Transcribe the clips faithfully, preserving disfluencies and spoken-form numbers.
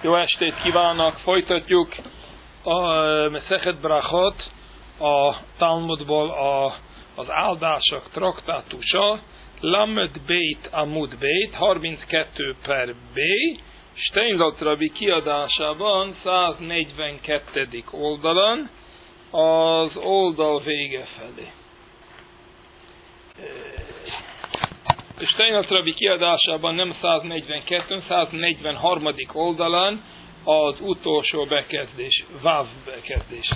Jó estét kívánok! Folytatjuk a Mesechet Brachot, a Talmudból a, az áldások traktátusa, Lamed Beit Amud Beit, harminckettő per B, Steinzalt Rabbi kiadásában száznegyvenkettedik oldalon, az oldal vége felé. Steinzalt Rabbi kiadásában nem száznegyvenkettő, száznegyvenharmadik oldalon az utolsó bekezdés, Vav bekezdés.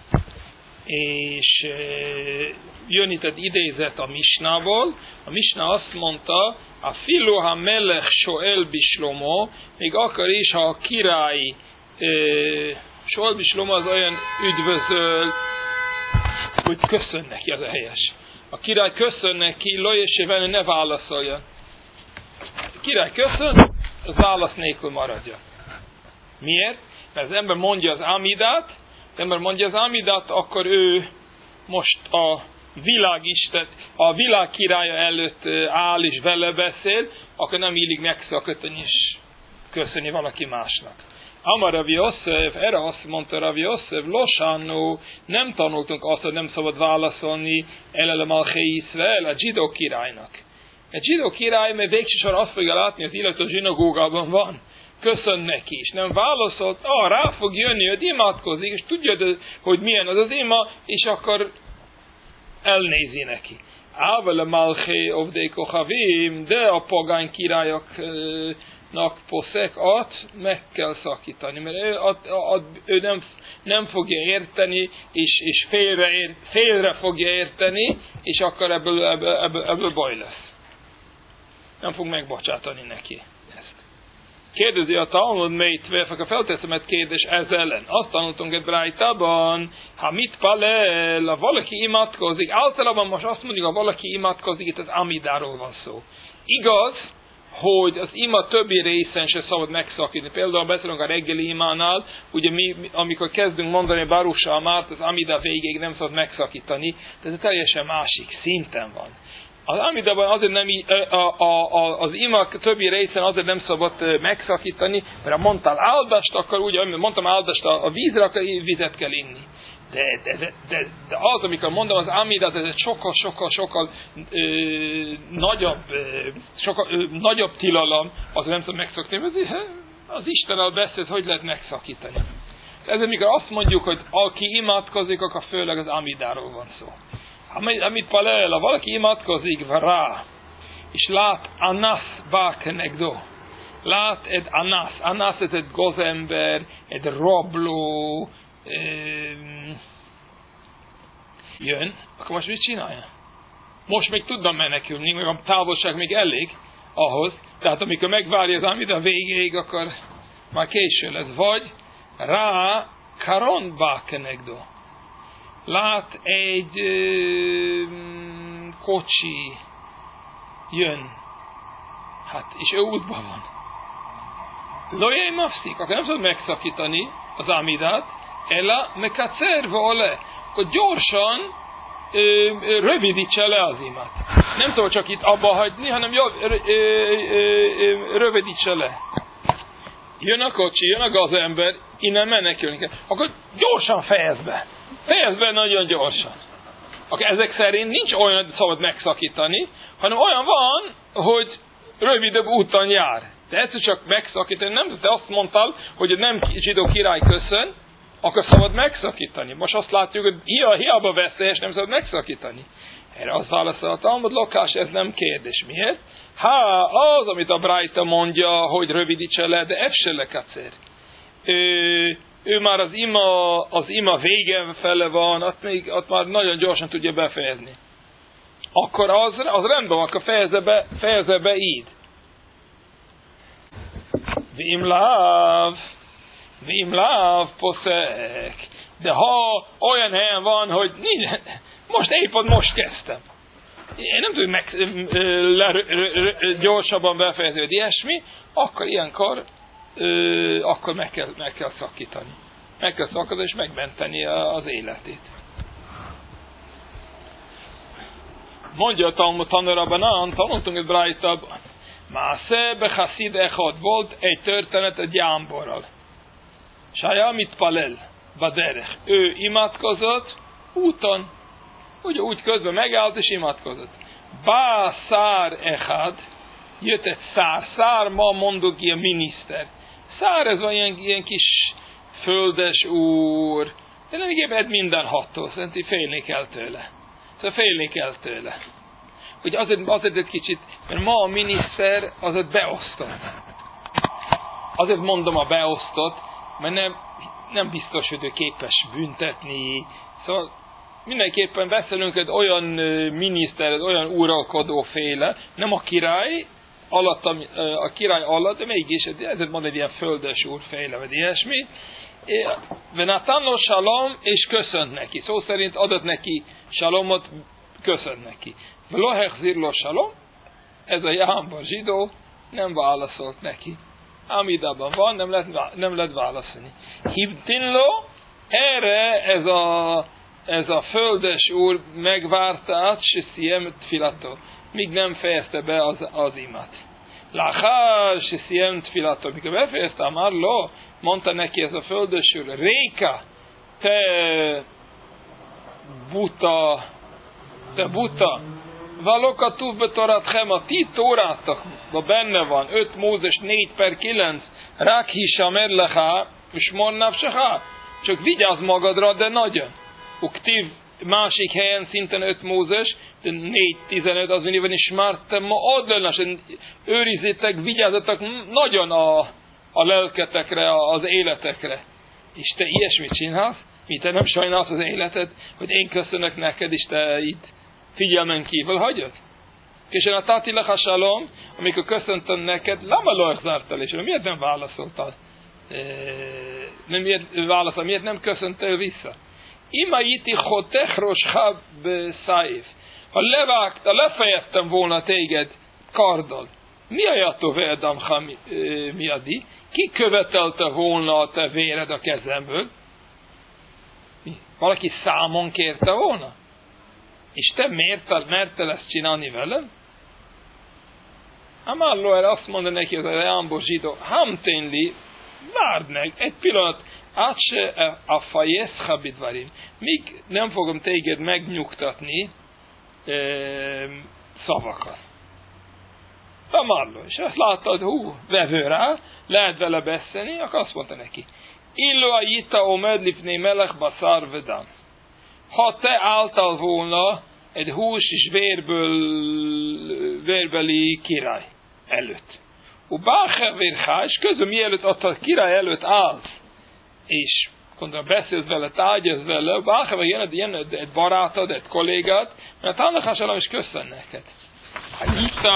És e, jön itt egy idézet a Misnából. A Misna azt mondta, a filu ha melech soel bishlomo, még akar is, ha a király e, soel bishlomo az olyan üdvözöl, hogy köszön neki, az a helyes. A király köszön neki, lojesével ne válaszolja. A király köszön, az válasz nélkül maradja. Miért? Mert az ember mondja az Amidát, az ember mondja az Amidát, akkor ő most a világisten, a világ királya előtt áll és vele beszél, akkor nem illik megszakítani és köszönni valaki másnak. Amar Rav Yosef, erre azt mondta Rav Yosef, Losánó, nem tanultunk azt, hogy nem szabad válaszolni elele Malchei Iszrael, a zsidó királynak. Egy zsidó király, mert végsősorban azt fogja látni, az illető zsinagógában van, köszön neki is. Nem válaszolt, ah, rá fog jönni, hogy imádkozik, és tudja, hogy milyen az az ima, és akkor elnézi neki. Ávele Malchei Ovdei Kochavim, de a pogány királyoknak poszek-at meg kell szakítani, mert ő, a, a, a, ő nem, nem fogja érteni, és, és félre, ér, félre fogja érteni, és akkor ebből, ebből, ebből, ebből baj lesz. Nem fog megbocsátani neki ezt. Kérdezi a Talmud, melyt akkor felteszem egy kérdés ez ellen. Azt tanultunk egy brájtában, ha mit palel, ha valaki imádkozik, általában most azt mondjuk, ha valaki imádkozik, itt az Amidáról van szó. Igaz, hogy az ima többi részen se szabad megszakítani. Például beszélünk a reggeli imánál, ugye mi, amikor kezdünk mondani Baruch Shamát, az Amida végéig nem szabad megszakítani, de ez teljesen másik szinten van. Az Amidában azért nem, a, a, a, az ima többi részen azért nem szabad megszakítani, mert ha mondtál áldást, akkor úgy, mondtam áldást a, a vízre, akkor vizet kell inni. De, de, de, de, de az, amikor mondom, az Amidat, ez egy sokkal, sokkal, sokkal ö, nagyobb, ö, sokkal ö, nagyobb tilalom, az nem tudom megszakítani. Az Istennel beszélt, hogy lehet megszakítani. Ezért, mikor azt mondjuk, hogy aki imádkozik, akkor főleg az Amidáról van szó. Amit palel, ha valaki imádkozik rá, és lát Anász bákenegdo, lát egy Anász, Anász ez egy gazember, egy rabló, jön, akkor most mit csinálja? Most még tudna menekülni, meg a távolság még elég ahhoz, tehát amikor megvárja az Amida végéig, akkor már késő lesz. Vagy rá karon bákenegdo, lát egy ö, kocsi jön, hát és ő útban van. Lojai mafszik, akkor nem szabad megszakítani az Amidát, ela mekacer vole, akkor gyorsan ö, ö, rövidítse le az imát. Nem szabad csak itt abba hagyni, hanem jó, ö, ö, ö, rövidítse le. Jön a kocsi, jön a gazember, innen menekülni kell. Akkor gyorsan fejezd be. Fejezd be nagyon gyorsan. Akkor ezek szerint nincs olyan szabad megszakítani, hanem olyan van, hogy rövidebb úton jár. De ezt csak megszakítani, nem, te azt mondtál, hogy nem zsidó király köszön, akkor szabad megszakítani. Most azt látjuk, hogy hiába veszélyes, nem szabad megszakítani. Erre azt válaszol a Talmud, Lokás, ez nem kérdés. Miért? Há, az, amit a Brájta mondja, hogy rövidítse le, de ez se lekacer. Ő, ő már az ima, az ima vége fele van, ott, még, ott már nagyon gyorsan tudja befejezni. Akkor az, az rendben van, akkor fejezze be, fejezze be így. Vimláv, vimláv poszek. De ha olyan helyen van, hogy nincs, most épp most kezdtem. Én nem tudom meg, le, gyorsabban befejezni, hogy ilyesmi, akkor ilyenkor ö, akkor meg kell, meg kell szakítani. Meg kell szakítani és megmenteni az életét. Mondja a Talmud Tanurabanan, tanultunk egy brájtában. Másze bechasszid echad, volt egy történet egy jámborral. Saja mit palel, baderech. Ő imádkozott úton. Ugye úgy közben megállt és imádkozott. Bá szár echad, jött egy szár. Szár ma mondok ilyen miniszter. Szár ez van ilyen, ilyen kis földes úr. De nem igében mindenható, szerintem félni kell tőle. Szóval félni kell tőle. Ugye azért, azért egy kicsit, mert ma a miniszter azért beosztott. Azért mondom a beosztott, mert nem, nem biztos, hogy ő képes büntetni. Szóval mindenképpen beszélünk egy olyan miniszter, olyan uralkodó féle, nem a király alatt, a, a király alatt, de mégis, ezért mond egy ilyen földes úr féle, vagy ilyesmi. Venatánó salom, és köszönt neki. Szó szerint adott neki salomot, köszönt neki. Vlohechzirlo salom, ez a jámbar zsidó nem válaszolt neki. Amidában van, nem lehet, nem lehet válaszolni. Hibtinlo, erre ez a, ez a földes úr megvárta át, se sziem tfilato, míg nem fejezte be az, az imat. Lachar se sziem tfilato, mikor befejezte, már lo, mondta neki ez a földes úr, Réka, te buta, te buta, Valoka tuvbe toratchem, a ti tórátokban benne van, öt Mózes négy per kilenc, Rákhisa merlecha, és monnávseha, csak vigyázz magadra, de nagyon. Uktív másik helyen szinten öt Mózes, de négy tizenöt az mindig van, és már te ma adlenasen őrizzétek, vigyázzatok nagyon a, a lelketekre, az életekre. És te ilyesmit csinálsz? Mi te nem sajnálsz az életed, hogy én köszönök neked, és te itt figyelmen kívül hagyod? És a tátilach a salom, amikor köszöntöm neked, lama lo zártál, és miért nem válaszoltál? E, nem miért válaszol, miért nem köszöntél vissza? Ima iti chotech roshab száif. Ha levágta, lefejeztem volna téged karddal, mi a jató vedam miadi? Ki követelte volna a te véred a kezemből? Mi? Valaki számon kérte volna? És te miért mertel ezt csinálni velem? Amálló erre azt mondta neki az a jámbor zsidó, hamténli, várd meg, egy pillanat, átse a fajeszha bidvarim, míg nem fogom téged megnyugtatni e, szavakat. Amálló, és azt láttad, hú, vevő rá, lehet vele beszélni, akkor azt mondta neki, illó a jita omed lifné melech baszár vedam. Ha te álltál volna egy hús és vérből, vérbeli király előtt. És közben mielőtt ott a király előtt állsz, és gondolom beszélsz vele, tárgyalsz vele, bárhányban jön, jön egy barátod, egy kollégát, mert annak hasonlóan is köszön neked. Hajita!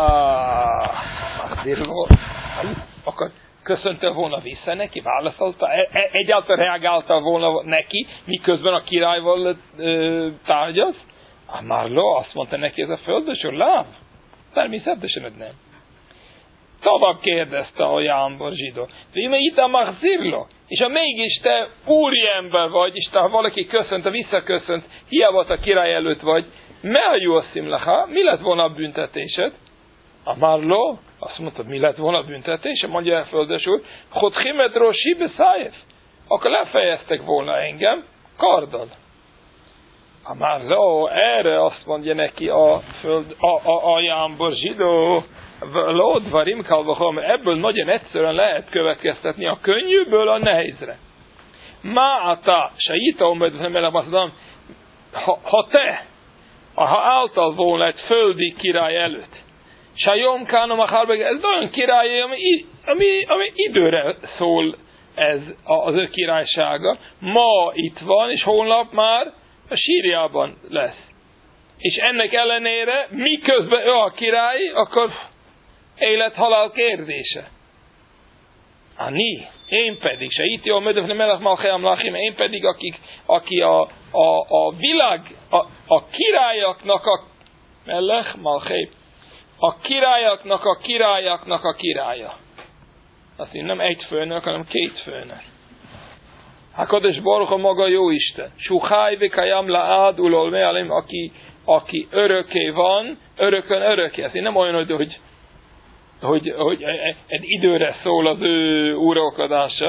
Akkor köszöntél volna vissza neki, válaszolta, egyáltalán reagáltál volna neki, miközben a királyval ö, tárgyalsz? Ah, már lo, azt mondta neki ez a földösör, láv. Természetesen nem. Tovább kérdezte a jámbor zsidó. De ime itt a magzirlo. És ha mégis te úriember vagy, és te ha valaki köszönt, visszaköszönt, hiába a király előtt vagy, me a jó szimleha, mi lett volna a büntetésed? A Marló azt mondta, mi lett volna a büntetése? Mondja el földes úr, Chodchimet Roshi beszájef. Akkor lefejeztek volna engem karddal. A Marló erre azt mondja neki a, föld, a, a, a jámbor zsidó, Lódvarim kalvahom, ebből nagyon egyszerűen lehet következtetni a könnyűből a nehézre. Máta, sajita ombedvemelem azt mondom, ha, ha te, ha álltál volna egy földi király előtt, Sajom kánom a harbeg, ez olyan király, ami, ami, ami időre szól ez az ő királysága. Ma itt van, és holnap már a Síriában lesz. És ennek ellenére, miközben ő a király, akkor élet-halál kérdése. Ani, én pedig, se itt jó, mödöfne melech malcheam lachim, én pedig, akik, aki a, a, a világ, a, a királyoknak a melech malcheim, a királyoknak a királyoknak a királya. Azt én nem egy főnök, hanem két főnök. Hakadosh Baruch Hu maga jó Isten. Suhaj vekajam laad ulol mealim, aki, aki örökké van, örökön örökké. Azt én nem olyan, hogy, hogy, hogy, hogy egy időre szól az ő uralkodása.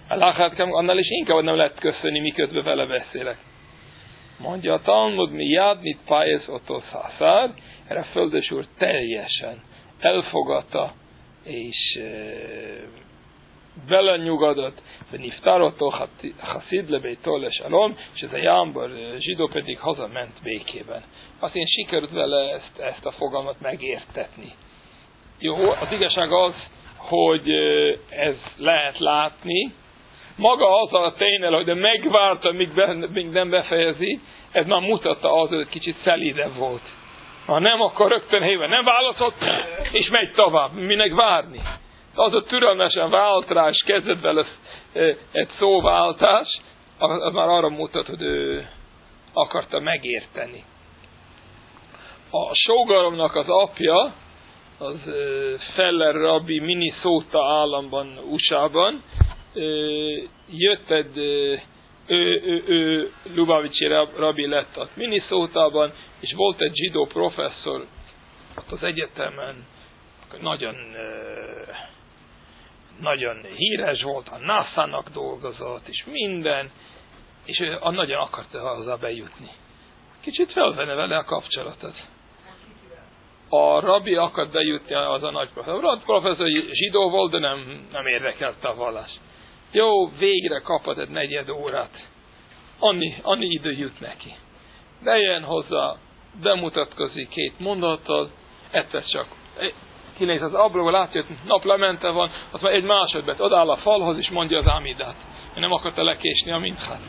A lachátkem annál is inkább nem lehet köszönni, miközben vele beszélek. Mondja a Talmud, mi jád, mit pályez otosz haszár, erre a földes úr teljesen elfogadta, és e, vele nyugodott, de niftarotó haszid lebejtól és alom, és ez a jámbor zsidó pedig hazament békében. Azt én sikerült vele ezt, ezt a fogalmat megértetni. Jó, az igazság az, hogy ez lehet látni, maga az a tényleg, hogy de megvárta, míg, be, míg nem befejezi, ez már mutatta az, hogy kicsit szelídebb volt. Ha nem, akkor rögtön héven nem válaszolt, és megy tovább. Minek várni? Az a türelmesen vált rá, és kezdett vele egy szóváltás, az már arra mutat, hogy ő akarta megérteni. A sógoromnak az apja, az Feller rabbi Minnesota államban, u es á-ban, jött egy, ő, ő, ő Lubavicsi rabbi lett ott Minnesota-ban, és volt egy zsidó professzor ott az egyetemen, nagyon, nagyon híres volt, a nászának dolgozott, és minden, és ő nagyon akarta hozzá bejutni. Kicsit felvenne vele a kapcsolatot. A rabbi akart bejutni, az a nagy professzor. A professzor zsidó volt, de nem, nem érdekelte a vallás. Jó, végre kapott egy negyed órát. Annyi, annyi idő jut neki. Bejön hozzá, bemutatkozik két mondattal, egyszer csak kinéz az ablakba, látja, hogy naplemente van, azt már egy másodperc odáll a falhoz, és mondja az ámidát. Ő nem akarta lekésni a minchát.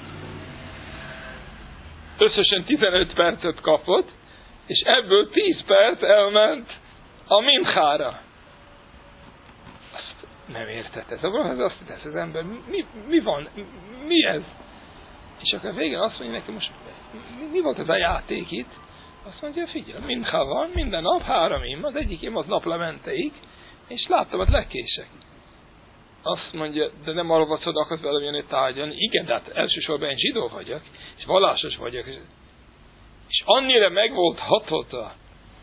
Összesen tizenöt percet kapott, és ebből tíz perc elment a minchára. Azt nem értette. Ez azt tesz az ember, mi, mi van, mi ez? És akkor végén azt mondja neki, most mi, mi volt ez a játék itt? Azt mondja, figyelj, minchá van, minden nap három im, az egyik im az naplementeig, és láttam, hogy lekések. Azt mondja, de nem arra vagy akarsz velem jönni tárgyalni. Igen, de hát elsősorban én zsidó vagyok, és vallásos vagyok. És annyira meg volt hatolta.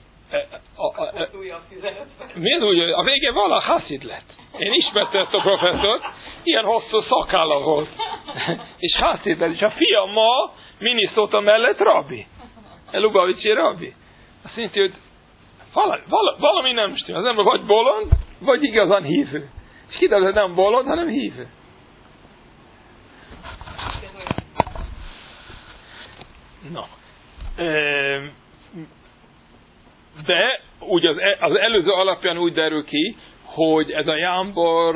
Miért úgy? A végén vala haszid lett. Én ismertem ezt a professzort, ilyen hosszú szakálla volt. És haszid lett. És a fiam ma Minnesota mellett rabbi. Lubavicsi rabbi. Azt mondja, hogy valami, valami nem stimmel. Az ember vagy bolond, vagy igazán hívő. És kiderül, hogy nem bolond, hanem hívő. No. De úgy az, az előző alapján úgy derül ki, hogy ez a jámbor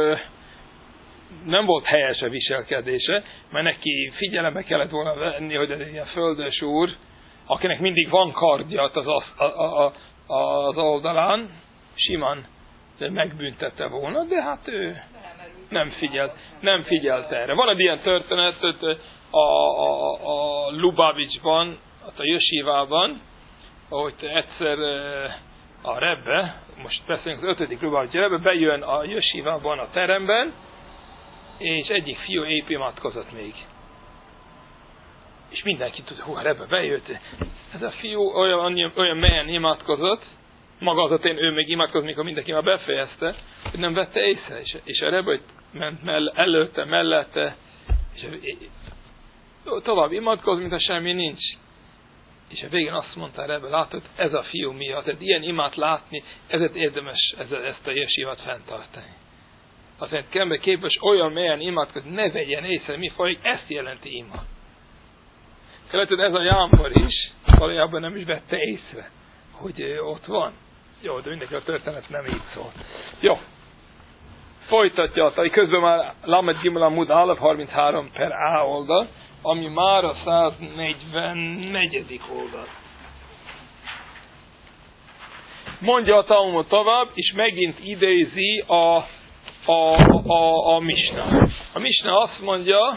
nem volt helyes a viselkedése, mert neki figyelembe kellett volna venni, hogy ez egy ilyen földös úr, akinek mindig van kardja az, az, az, az oldalán, simán megbüntette volna, de hát ő nem figyelt, nem figyelt erre. Van egy ilyen történet a, a, a Lubavicsban, a Jesivában, ahogy egyszer a Rebbe, most beszélünk az ötödik Lubavicsi Rebbe, bejön a Jesivában a teremben, és egyik fiú épp imádkozott még. És mindenki tudja, hú, a Rebbe bejött. Ez a fiú olyan, olyan melyen imádkozott, maga az a tény, ő még imádkozott, mikor mindenki már befejezte, hogy nem vette észre. És, és a Rebbe ment mell- előtte, mellette, és tovább imádkozott, mintha semmi nincs. És a végén azt mondta Rebbe, látod, ez a fiú miatt, tehát ilyen imát látni, ezért érdemes ezt a jesivát fenntartani. Azt mondja, kembe képes olyan melyen imádkozni, ne vegyen észre, mi folyik, ezt jelenti ima. Lehet, ez a jámbor is, valójában nem is vette észre, hogy ott van. Jó, de mindenki a történet nem így szól. Jó. Folytatja, tehát közben már Lamed Gimel Amud Aleph harminchárom per A oldal, ami már a száznegyvennegyedik oldal. Mondja a Talmud tovább, és megint idézi a, a, a, a Misna. A Misna azt mondja,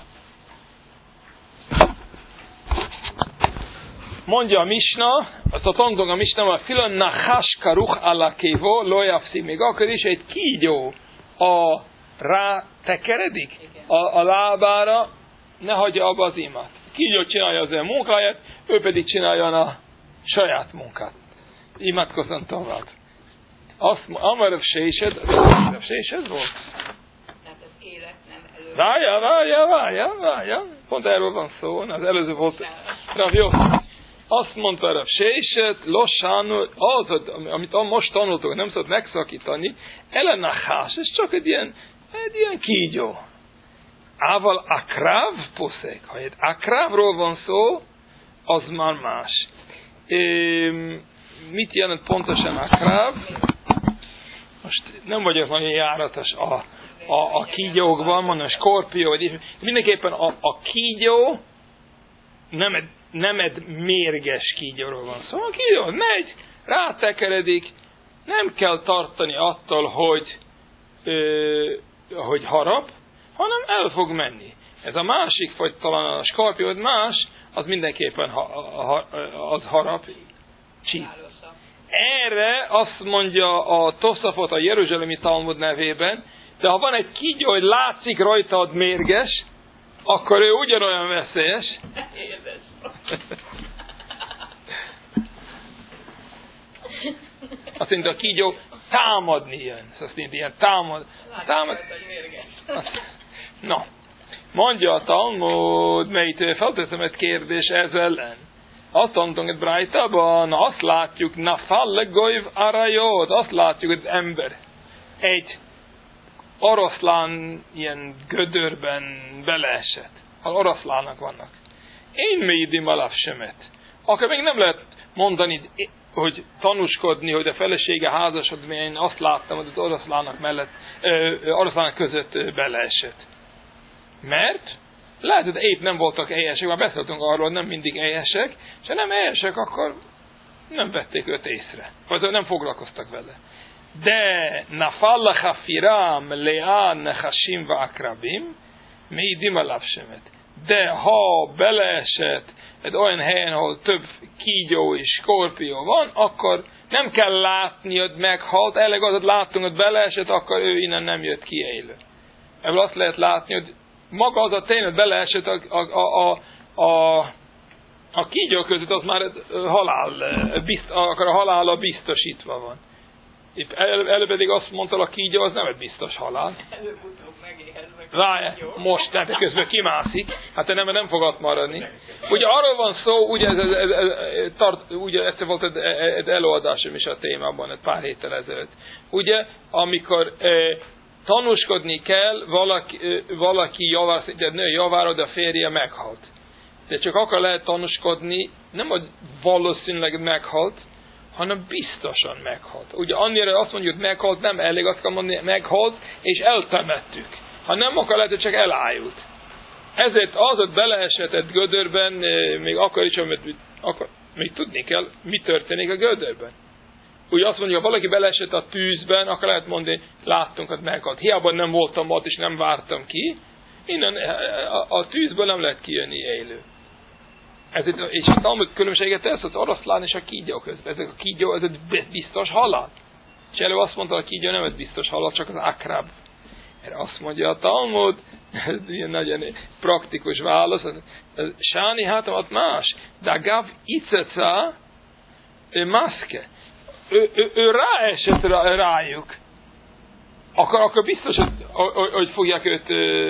mondja a Misna, azt a tangdong a Misna, a filon nachash karuch alakévo lojafszi, még akkor is egy kígyó a rá tekeredik a, a lábára, ne hagyja abba az imát. Kígyó csinálja az ő munkáját, ő pedig csinálja a saját munkát. Imádkozzon tovább. Azt Amarav Sésed, Amarav Sésed volt? Tehát az élet nem Várja, várja, várja, várja. Pont erről van szó, az előző volt Rav Yossi. Azt mondta Rav Séset, lossánul, az, amit most tanultuk, nem szabad megszakítani, ellenachás, ez csak egy ilyen, egy ilyen kígyó. Ával akráv poszék. Ha egy akrávról van szó, az már más. É, mit jelent pontosan akráv? Most nem vagyok nagyon járatos a, a, a kígyókban, mondom, a skorpió, vagy mindenképpen a, a kígyó nem egy, nem egy mérges kígyóról van szó. A kígyó megy, rátekeredik, nem kell tartani attól, hogy, ö, hogy harap, hanem el fog menni. Ez a másik, vagy talán a skorpió, más, az mindenképpen ha, ha, az harap, csíp. Erre azt mondja a Tosafot a Jeruzsálemi Talmud nevében, de ha van egy kígyó, hogy látszik rajtad mérges, akkor ő ugyanolyan veszélyes. Azt mondja, a kígyó támadni jön. Azt mondja, ilyen támad. támad. Azt, na, mondja a Talmud, melyik felteszem egy kérdés ez ellen. Azt mondtunk egy Brájtában, azt látjuk, nafalle goyv arajot, azt látjuk, hogy az ember egy oroszlán ilyen gödörben beleesett. Ha oroszlának vannak. Én médim alap semet. Akkor még nem lehet mondani, hogy tanúskodni, hogy a felesége házasod, mert én azt láttam, hogy az oroszlának mellett, ö, oroszlának között beleesett. Mert lehet, hogy épp nem voltak éhesek, már beszéltünk arról, hogy nem mindig éhesek, és ha nem éhesek, akkor nem vették őt észre. Vagy nem foglalkoztak vele. De nafalla hafiram leán nechashim va akrabim médim alap semet. De ha beleesett egy olyan helyen, ahol több kígyó és skorpió van, akkor nem kell látni, hogy meghalt, elég az, hogy láttunk, hogy beleesett, akkor ő innen nem jött ki élő. Ebből azt lehet látni, hogy maga az a tény, hogy beleesett a, a, a, a, a kígyó között, az már halál, bizt, akkor a halála biztosítva van. Itt el, előbb pedig azt mondta, a kígyó az nem egy biztos halál. Előbb-utóbb megéheznek. Várj, most, tehát közben kimászik, hát nem, nem fog ott maradni. Ugye arról van szó, ugye ez, ez, ez, ez, tart, ugye egyszer volt egy, egy előadásom is a témában, egy pár héttel ezelőtt. Ugye, amikor e, tanúskodni kell valaki, e, valaki javár, egy nő javára, de a férje meghalt. De csak akkor lehet tanúskodni, nem hogy valószínűleg meghalt, hanem biztosan meghalt. Ugye annyira azt mondjuk, hogy meghalt, nem elég, azt kell mondani, meghalt, és eltemettük. Ha nem, akkor lehet, hogy csak elájult. Ezért az, hogy beleesett egy gödörben, még akkor is, amit akkor, még tudni kell, mi történik a gödörben. Ugye azt mondjuk, ha valaki beleesett a tűzben, akkor lehet mondani, láttunk, hogy meghalt. Hiába nem voltam ott, és nem vártam ki. Innen a, a tűzből nem lehet kijönni élő. Ez egy, és a Talmud különbséget tesz az oroszlán és a kígyó közben. Ezek a kígyó, ez egy biztos halál. És elő azt mondta, a kígyó nem egy biztos halál, csak az akrab. Erre azt mondja a Talmud, ez ilyen nagyon praktikus válasz, sáni hátamat más, de gav iceca maszke. Ő, ő, ő ráesett rá, rájuk. Akkor, akkor biztos, hogy, hogy fogják őt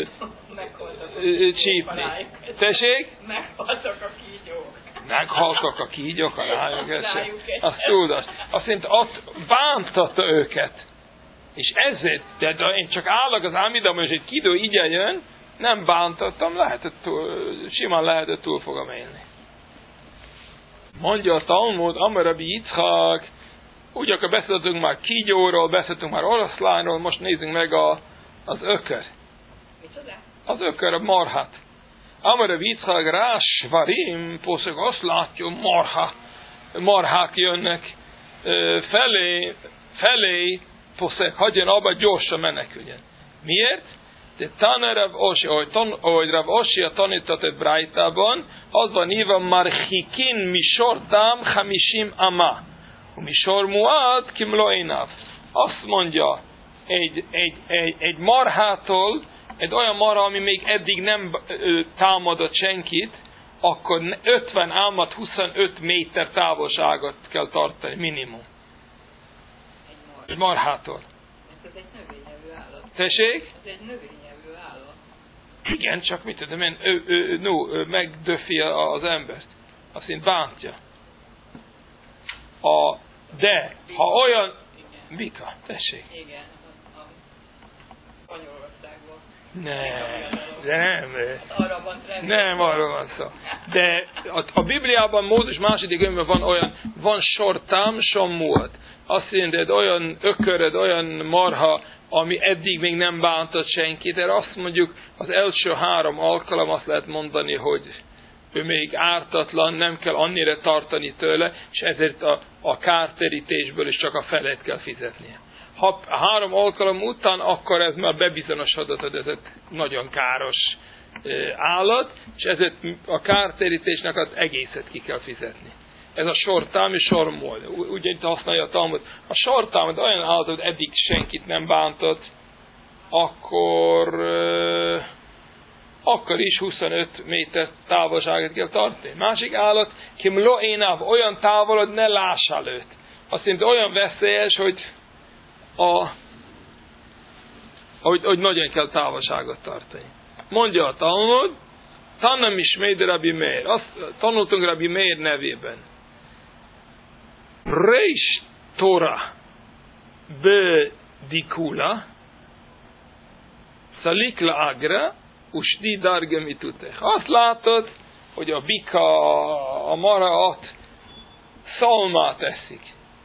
csípni. Tessék? Meghaltak a kígyók. Meghaltak a kígyók a rájuk. Azt tudod, azt mondta, ott bántatta őket. És ezért, de, de én csak állok az ámidam, és egy kígyó így jön, nem bántottam, lehetett túl, simán lehetett túl fogom élni. Mondja a Talmud, Amarabi Yitzchak, úgy akkor beszéltünk már kígyóról, beszéltünk már oroszlánról, most nézzünk meg a, az ökör. Micsoda? Az ökör, a marhát. Amarabi Yitzchak rásvarim, poszok azt látja, marha, marhák jönnek felé, felé, poszok, hagyjon abba, gyorsan meneküljen. Miért? De Tana Rav Osi, ahogy, tan, ahogy Rav Osi a tanítatott Brájtában, az van írva, marchikin misortam hamishim ama. Misor muad kimloinav. Azt mondja, egy, egy, egy, egy marhától, egy olyan marha, ami még eddig nem ö, támadott senkit, akkor ötven álmat, huszonöt méter távolságot kell tartani, minimum. Egy marhától. Ez egy növényevő állat. Tessék? Ez egy növényevő állat. Igen, csak mit tudom én, ő, ő, no, ő megdöfi az embert. Azt én bántja. A, de, ha olyan... Bika, tessék. Igen, a Spanyolországban. Nem, de nem. Arra van trend. Nem, arra van szó. De a, a Bibliában, Mózes második könyvben van olyan, van sortám, som múlt. Azt jelenti, olyan ököröd, olyan marha, ami eddig még nem bántott senkit, de azt mondjuk az első három alkalom azt lehet mondani, hogy ő még ártatlan, nem kell annyira tartani tőle, és ezért a, a kártérítésből is csak a felét kell fizetnie. Ha három alkalom után, akkor ez már bebizonyosodott, hogy ez egy nagyon káros állat, és ezért a kártérítésnek az egészet ki kell fizetni. Ez a sortám és sormol. Ugye itt használja a Talmud. A sortám, hogy olyan állat, hogy eddig senkit nem bántott, akkor, euh, akkor is huszonöt méter távolságot kell tartani. Másik állat, kim lo énáv, olyan távol, hogy ne lássál őt. Azt jelenti, olyan veszélyes, hogy, a, hogy, hogy nagyon kell távolságot tartani. Mondja a Talmud, Tannam is Meid Rabbi Meir. Azt tanultunk Rabbi Meir nevében. Reish Torah be dikula szalikla agra usdi darge mitutech. Azt látod, hogy a bika, a maraat szalmát eszik.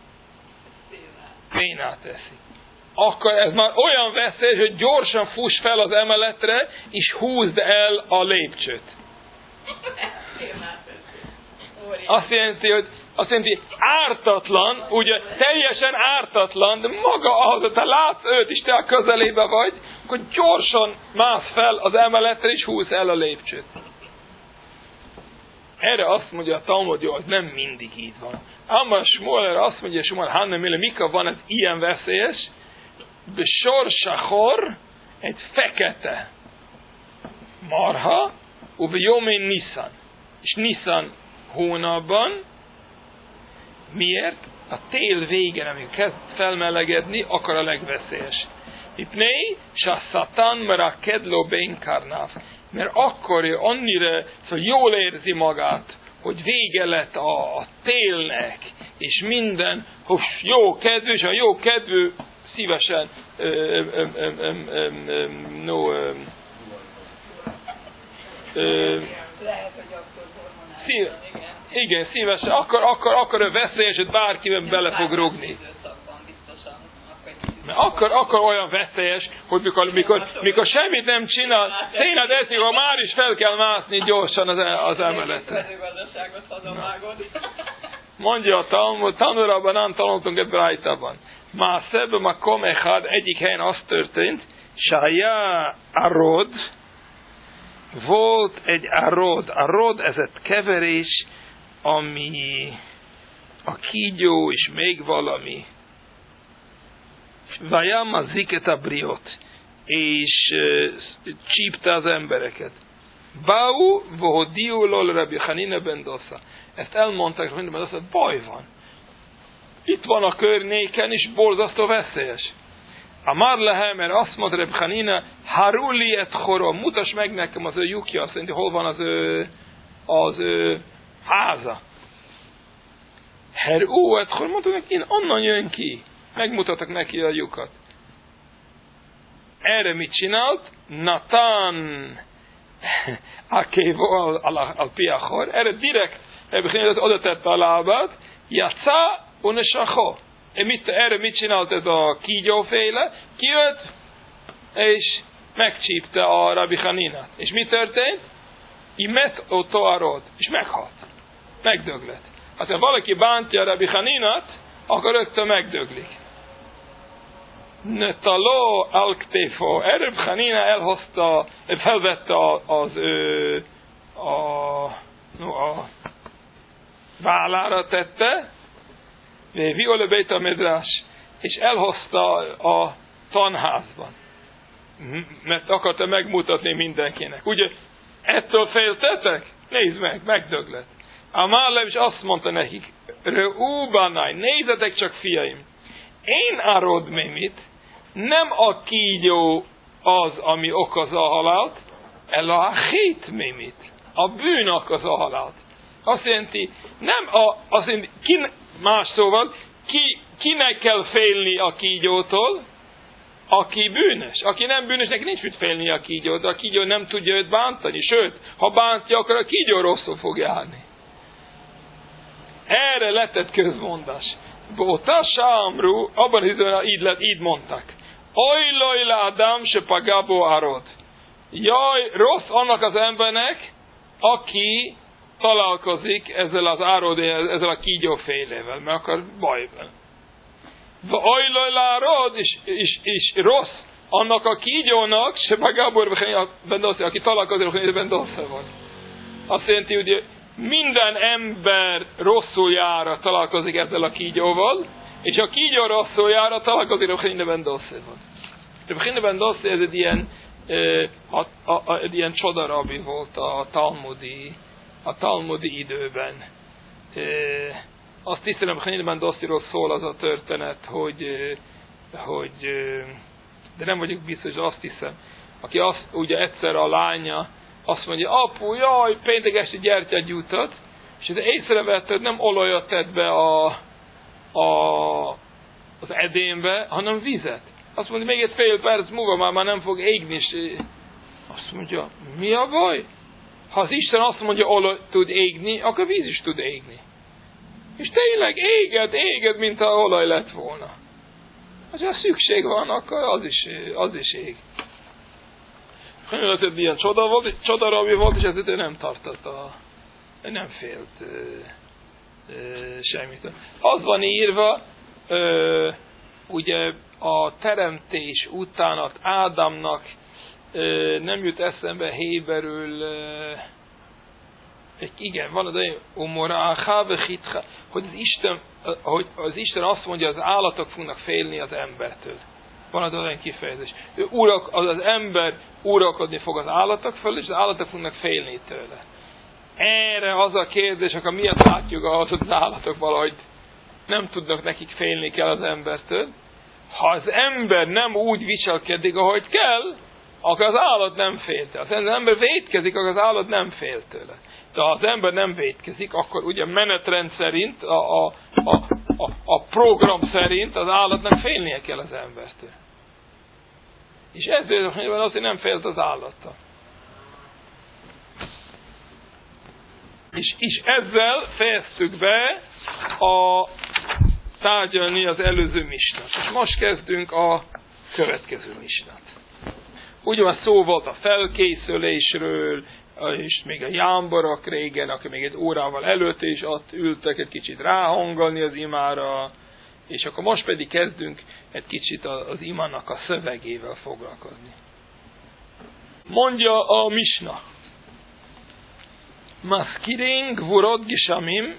Pénát eszik. Akkor ez már olyan veszélyes, hogy gyorsan fuss fel az emeletre, és húzd el a lépcsőt. Azt jelenti, hogy azt jelenti, ártatlan, ugye teljesen ártatlan, de maga ahhoz, hogy te látsz őt, és te a közelébe vagy, akkor gyorsan mász fel az emeletre, és húzd el a lépcsőt. Erre azt mondja a Talmud, jó, az nem mindig így van. Ám a Smuel azt mondja, Smuel, Hannemile, mikor van ez ilyen veszélyes? Besor Sachor, egy fekete marha, uve Jomén Nisan. És Nisan hónapban, miért? A tél végén, amikor kezd felmelegedni, akkor a legveszélyes. Ipnei, sa szatan mera kedlo beinkarnáv. Mert akkor ő annyira szóval jól érzi magát, hogy vége lett a, a télnek, és minden, hogy jó kedvű, és a jó kedvű szívesen ö, ö, ö, ö, ö, ö, no, ö, ö, lehet, hogy akkor hormonális. Szív, igen. igen, szívesen, akkor, akkor, akkor ő veszélyes, hogy bárkiben bele fog rugni. Mert akkor, akkor olyan veszélyes, hogy mikor, mikor, mikor semmit nem csinál, széned eszik, ha már is fel kell mászni gyorsan az, az emeletre. Mondja a Talmud, tanulában nem tanultunk egy brájtában. Már szebb, ma kom echad, egyik helyen az történt, Sájá arod, volt egy arod. Arod, ez egy keverés, ami a kígyó és még valami. Vajam a ziket a briot, és uh, csípte az embereket. Bau vohodiu lol Rabbi Hanina ben Dosa. Ezt elmondták, hogy ben Dosa, baj van. Itt van a környéken, és borzasztó veszélyes. Amar lehem, mert azt mondta Rabbi Hanina, haruli et chorom, mutass meg nekem az ő lyukja, azt mondja, hol van az ő, az ő háza. Heru et chorom, mondta neki, én onnan jön ki. Megmutattak neki a lyukat. Erre mit csinált? Natan akévo al piachor. Erre direkt oda tette a lábát. Jatsa unesacho. Erre mit csinált ez a kígyóféle? Kijött, és megcsípte a Rabbi Haninát. És mi történt? Imet otoarod. És meghalt. Megdöglett. Aztán valaki bántja a Rabbi Haninát, akkor rögtön megdöglik. Netalo alktefo. Erre Hanina elhozta, felvette az ő a, no, a vállára tette, viole beit a medrás, és elhozta a tanházban. Mert akarta megmutatni mindenkinek. Ugye, ettől féltetek? Nézd meg, megdöglett. A Málem is azt mondta nekik, Reubanai, nézzetek csak, fiaim, én arod mémit, nem a kígyó az, ami okozza a halált, el a hét mimit. A bűn okozza halált. Azt jelenti, nem a, azt jelenti, ki, más szóval, ki, kinek kell félni a kígyótól? Aki bűnös. Aki nem bűnös, neki nincs mit félni a kígyót. A kígyó nem tudja őt bántani. Sőt, ha bántja, akkor a kígyó rosszul fog járni. Erre letett közmondás. Bóta sámru, abban az időben így, lett, így mondták. Ojloj ládám se pagabo arod. Jaj, rossz annak az embernek, aki találkozik ezzel az árod, ezzel a kígyófélével, mert akkor baj van. Ojloj lárod, és, és, és rossz annak a kígyónak, se pagabo, aki találkozik, hogy bendosze van. Azt jelenti, hogy minden ember rosszul jára találkozik ezzel a kígyóval, és a kígyó rosszul jára találkozik, hogy ben dosszéval. Rebbe ben Dossé, ez egy ilyen, a, a, a, egy ilyen csodarabbi volt a talmudi, a talmudi időben. E, azt hiszem, hogy Rebbe ben Dossziról szól az a történet, hogy, hogy de nem vagyok biztos, azt hiszem, aki azt, ugye egyszer a lánya azt mondja, apu, jaj, péntek esti gyertyát gyújtott, és ez észrevetted, nem olajat tett be a, a, az edénybe, hanem vizet. Azt mondja, még egy fél perc múlva már, már nem fog égni, és azt mondja, mi a baj? Ha az Isten azt mondja, olaj tud égni, akkor víz is tud égni. És tényleg éged, éged, mint ha olaj lett volna. Ha szükség van, akkor az is, az is ég. Nagyon ilyen csoda volt, csodarabbi volt, és ezért ő nem tartott a, nem félt ö, ö, semmit. Az van írva, ö, ugye a teremtés után az Ádámnak ö, nem jut eszembe héberül, ö, igen, van az egy umora, hogy az Isten, hogy az Isten azt mondja, az állatok fognak félni az embertől. Van az olyan kifejezés. Ő urak, az, az ember uralkodni fog az állatok föl, és az állatok fognak félni tőle. Erre az a kérdés, akkor miért látjuk az, hogy az állatok valahogy nem tudnak, nekik félni kell az embertől. Ha az ember nem úgy viselkedik, ahogy kell, akkor az állat nem fél tőle. Ha az ember vétkezik, akkor az állat nem fél tőle. De ha az ember nem vétkezik, akkor ugye menetrend szerint, a, a, a, a, a program szerint az állatnak félnie kell az embertől. És ezért az, hogy nem félt az állattal. És, és ezzel fejeztük be a tárgyalni az előző misnát. És most kezdünk a következő misnát. Ugye már szó volt a felkészülésről, és még a jámborok régen, aki még egy órával előtt is ott ültek egy kicsit ráhangolni az imára, és akkor most pedig kezdünk egy kicsit az imának a szövegével foglalkozni. Mondja a misna. Maszkirin gvurot gishamim,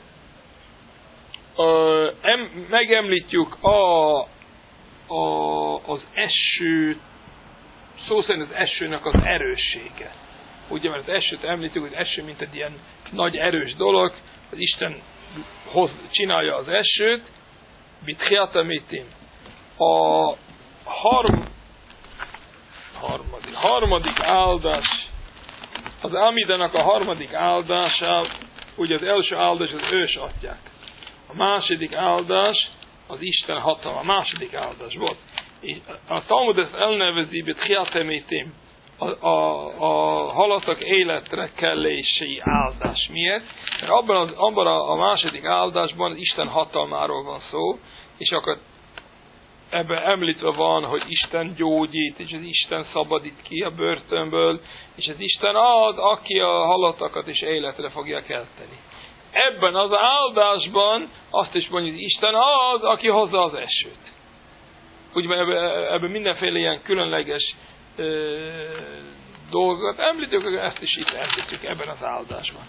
megemlítjük a, a, az eső, szó szerint az esőnek az erőssége. Ugye, mert az esőt említjük, hogy eső mint egy ilyen nagy erős dolog, az Isten hoz, csinálja az esőt, bitchiatamitim. A harm, harmadik, harmadik áldás, az Amidának a harmadik áldása, ugye az első áldás az ős atyák. A második áldás az Isten hatalma. A második áldás volt. És a Talmud ezt elnevezi bitchiatamitim. A, a, a halottak életre kellési áldás. Miért? Mert abban, az, abban a, a második áldásban az Isten hatalmáról van szó, és akkor ebben említve van, hogy Isten gyógyít, és az Isten szabadít ki a börtönből, és az Isten az, aki a halottakat is életre fogja kelteni. Ebben az áldásban azt is mondja, hogy Isten az, aki hozza az esőt. Úgyhogy ebben, ebben mindenféle ilyen különleges ö, dolgokat említjük, ezt is itt említjük ebben az áldásban.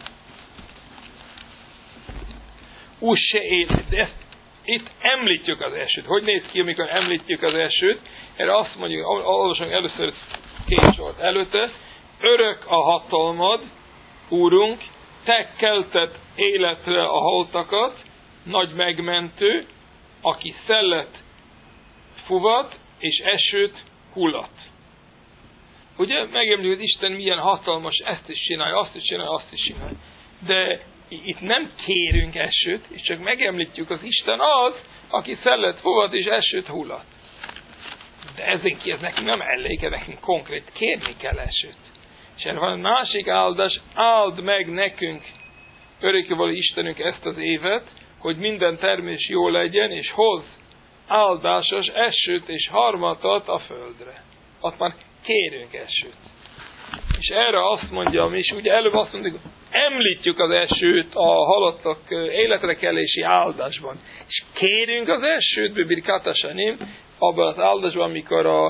Úgy se élet, de ezt itt említjük az esőt. Hogy néz ki, amikor említjük az esőt? Erre azt mondjuk, olvasunk először két sort előtte, örök a hatalmad, Úrunk, te kelted életre a holtakat, nagy megmentő, aki szellet fuvat, és esőt hullat. Ugye megemlítjük, hogy Isten milyen hatalmas, ezt is csinálja, azt is csinálja, azt is csinálja. De itt nem kérünk esőt, és csak megemlítjük, az Isten az, aki szellet fogad és esőt hullat. De ezen ki ez nekünk nem elég, nekünk konkrét kérni kell esőt. És erre van egy másik áldás, áld meg nekünk, örökkévaló Istenünk ezt az évet, hogy minden termés jó legyen, és hoz áldásos esőt és harmatot a földre. Ott már kérünk esőt. És erre azt mondja, és ugye előbb azt mondjuk, említjük az esőt a halottak életre kelési áldásban. És kérünk az esőt, Birkat Hashanim, abban az áldásban, amikor a,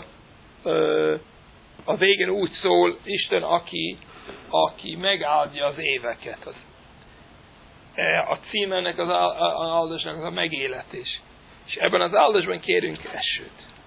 a végén úgy szól Isten, aki, aki megáldja az éveket. Az, a cím ennek az áldásnak az a megéletés. És ebben az áldásban kérünk esőt.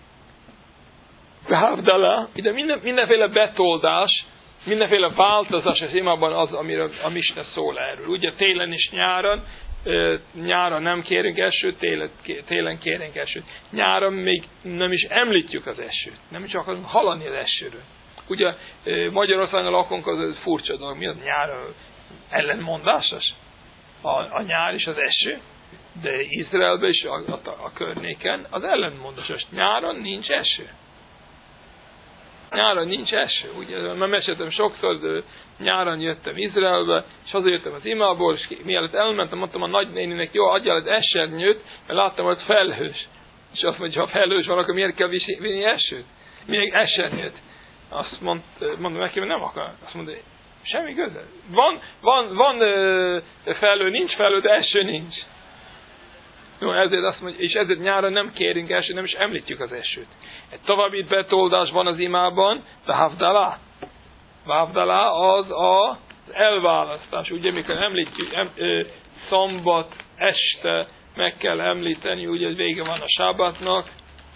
Havdala, ide minden, mindenféle betoldás, mindenféle változás az imában az, amiről a Misna szól erről. Ugye télen és nyáron, nyáron nem kérünk esőt, télen, télen kérünk esőt. Nyáron még nem is említjük az esőt. Nem is akarunk hallani az esőről. Ugye Magyarországon lakunk, az furcsa dolog. Mi az nyáron ellenmondásos? A, a nyár és az eső. De Izraelben és a, a, a környéken az ellenmondásos. Nyáron nincs eső. Nyáron nincs eső. Ugye, mert meséltem sokszor, de nyáron jöttem Izraelbe, és hazajöttem az imából, és mielőtt elmentem, mondtam a nagynéninek, jó, adjál egy esernyőt, mert láttam, hogy felhős. És azt mondja, ha felhős van, akkor miért kell vinni esőt? Még esernyőt. Azt mond, mondom neki, hogy nem akar. Azt mondja, semmi köze. Van, van, van felhő, nincs felhő, de eső nincs. Jó, ezért azt mondja, és ezért nyáron nem kérünk esőt, nem is említjük az esőt. Egy további betoldás van az imában, de Havdala. Havdala az az elválasztás. Ugye, mikor említjük, em, ö, szombat este meg kell említeni, ugye vége van a sábatnak.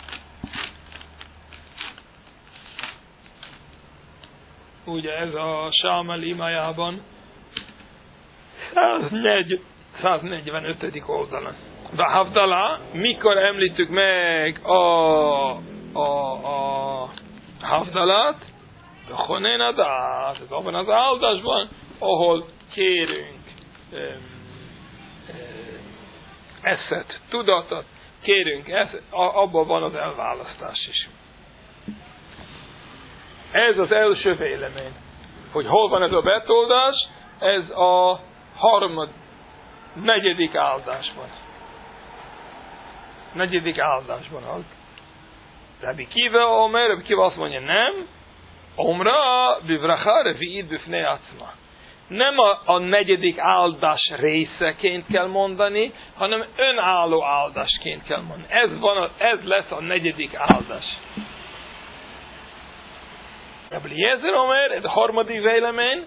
Ugye ez a Sámel imájában száznegyvenötödik oldalon. De Havdala, mikor említjük meg a, a, a Havdalát, a Honenadát, ez abban az áldásban, ahol kérünk eszet, tudatot, kérünk eszet, abban van az elválasztás is. Ez az első vélemény, hogy hol van ez a betoldás, ez a harmad, negyedik áldásban. Negyedik áldásban az. Rabbi Kiva Omer, Rabbi Kiva azt mondja, nem, Omra bivracha revi'id bifnei atzma. Nem a, a negyedik áldás részeként kell mondani, hanem önálló áldásként kell mondani. Ez, van a, ez lesz a negyedik áldás. Rabbi Eliezer Omer, ez a harmadik vélemény,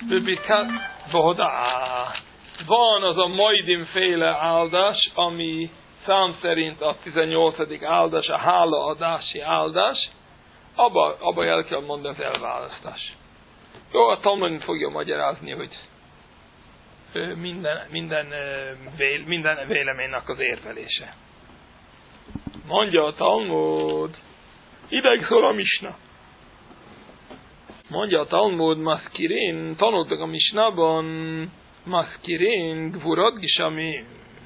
van az a Majdim féle áldás, ami szám szerint a tizennyolcadik áldás, a hálaadási áldás, abba, abba el kell mondani az elválasztás. Jó, a Talmud fogja magyarázni, hogy minden, minden, vél, minden véleménynek az érvelése. Mondja a Talmud, ideig szól a Misna. Mondja a Talmud, maszkirin, tanultak a Misnában, maszkirin, gvurot gisami,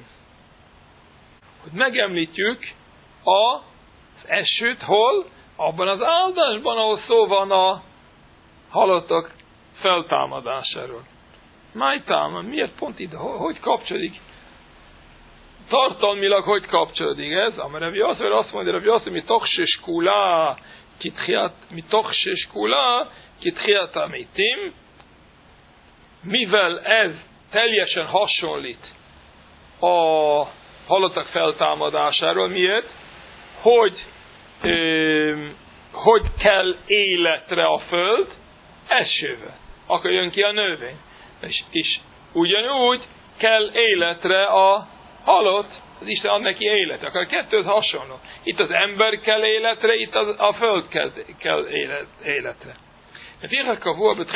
hogy megemlítjük az esőt, hol? Abban az áldásban, ahol szó van a halottak feltámadásáról. Májtámad, miért pont ide? Hogy kapcsolódik? Tartalmilag hogy kapcsolódik ez? Amire azt mondja, hogy azt, mi toxses kula, mi toxses kula, kitchiat amitim, mivel ez teljesen hasonlít a halottak feltámadásáról, miért? Hogy ö, hogy kell életre a föld esővel. Akkor jön ki a növény. És, és ugyanúgy kell életre a halott, az Isten ad neki életre. Akkor a kettő hasonló. Itt az ember kell életre, itt az, a föld kell, kell élet, életre.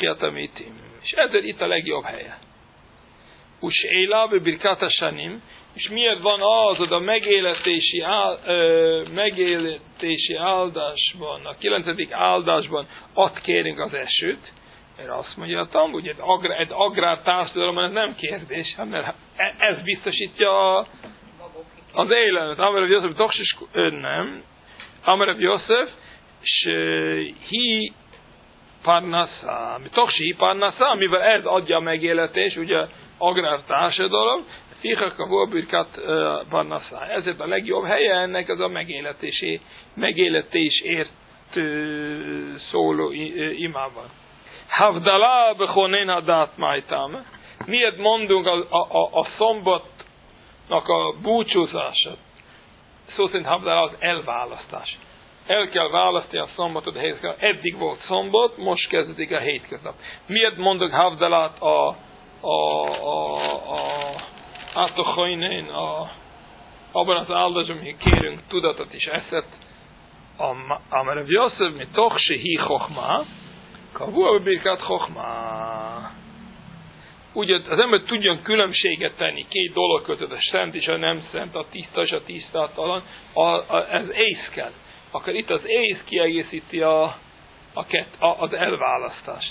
És ezért itt a legjobb helye. Us élábe Birkat Hashanim, és miért van az, hogy a megéletési, áll, ö, megéletési áldásban, a kilencedik áldásban ad kérünk az esőt, mert azt mondja a Talmud, hogy egy, agrár, egy agrár társadalomban ez nem kérdés, mert ez biztosítja a, az élelmet. Amarav Yosef, Toksis, nem. Amarav Yosef, és hi parnassa, Toksi hi parnassa, mivel ez adja a megéletés, ugye agrár társadalom, Fichak a Volbirkat parnassa. Ezért a legjobb helye ennek az a megéletési, megéletésért szóló imában. Havdalá bechonén hadat májtám. Miért mondunk a, a, a, a szombatnak a búcsúzását? Szó szerint Havdalá az elválasztás. El kell választani a szombatot a hétköznap. Eddig volt szombat, most kezdődik a hétköznap. Miért mondunk Havdalát a a a a átochainén, a abban az áldásban, hogy kérünk tudatot és eszet, Amarav Yosef, mi tochse hi chochma, kavua birkat chochma. Úgy az ember tudjon különbséget tenni két dolog között, a szent és a nem szent, a tiszta és a tisztátalan, a, a, ez ész kell. Akkor itt az ész kiegészíti a, a kett, a, az elválasztást.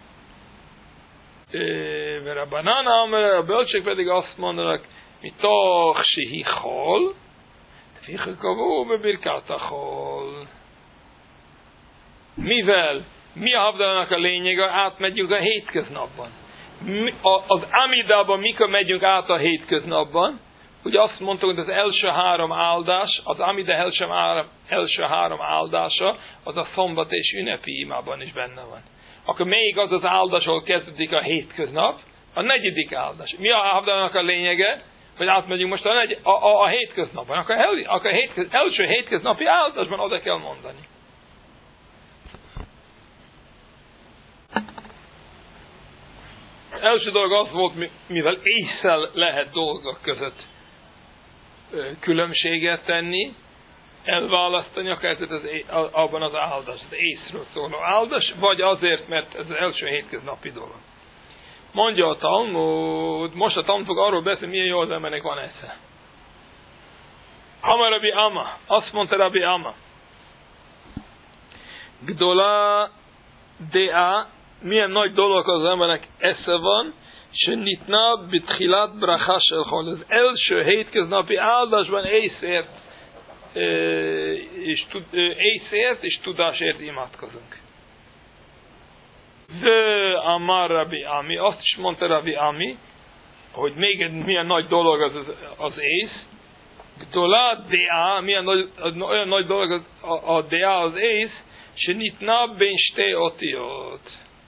Mert a banana, a bölcsek pedig azt mondanak, mi tochse hi chol, Fichakavó birkátachol. Mivel mi a Havdalának a lényege, átmegyünk a hétköznapban. Mi, a, az Amidában mikor megyünk át a hétköznapban? Ugye azt mondtuk, hogy az első három áldás, az Amida első, első három áldása, az a szombat és ünnepi imában is benne van. Akkor még az az áldás, ahol kezdődik a hétköznap, a negyedik áldás. Mi a Havdalának a lényege? Hogy átmegyünk most a, negy, a, a, a hétköznapban. Akkor, el, akkor a hétköz, első hétköznapi áldásban oda kell mondani. Első dolog az volt, mivel ésszel lehet dolgok között különbséget tenni, elválasztani, akkor ez az, abban az áldás, az észről szóló áldás, vagy azért, mert ez az első hétköznapi dolog. Mondja a Talmud, most a Talmud fog arról beszélni, milyen jó az embernek van esze. Amar Rabbi Amma, azt mondta Rabbi Amma, Gdola dea, milyen nagy dolog az embernek esze van, se nitna bitchilat bracha shelchol, az első hétköznapi áldásban észért, és, észért és tudásért imádkozunk. De Amar Rabbi Ami, azt is mondta Rabbi Ami, hogy még egy milyen nagy dolog az az, az ész. Gdola dea, milyen nagy, olyan nagy dolog az, a, a dea az ész, se nitna ben shte otiot.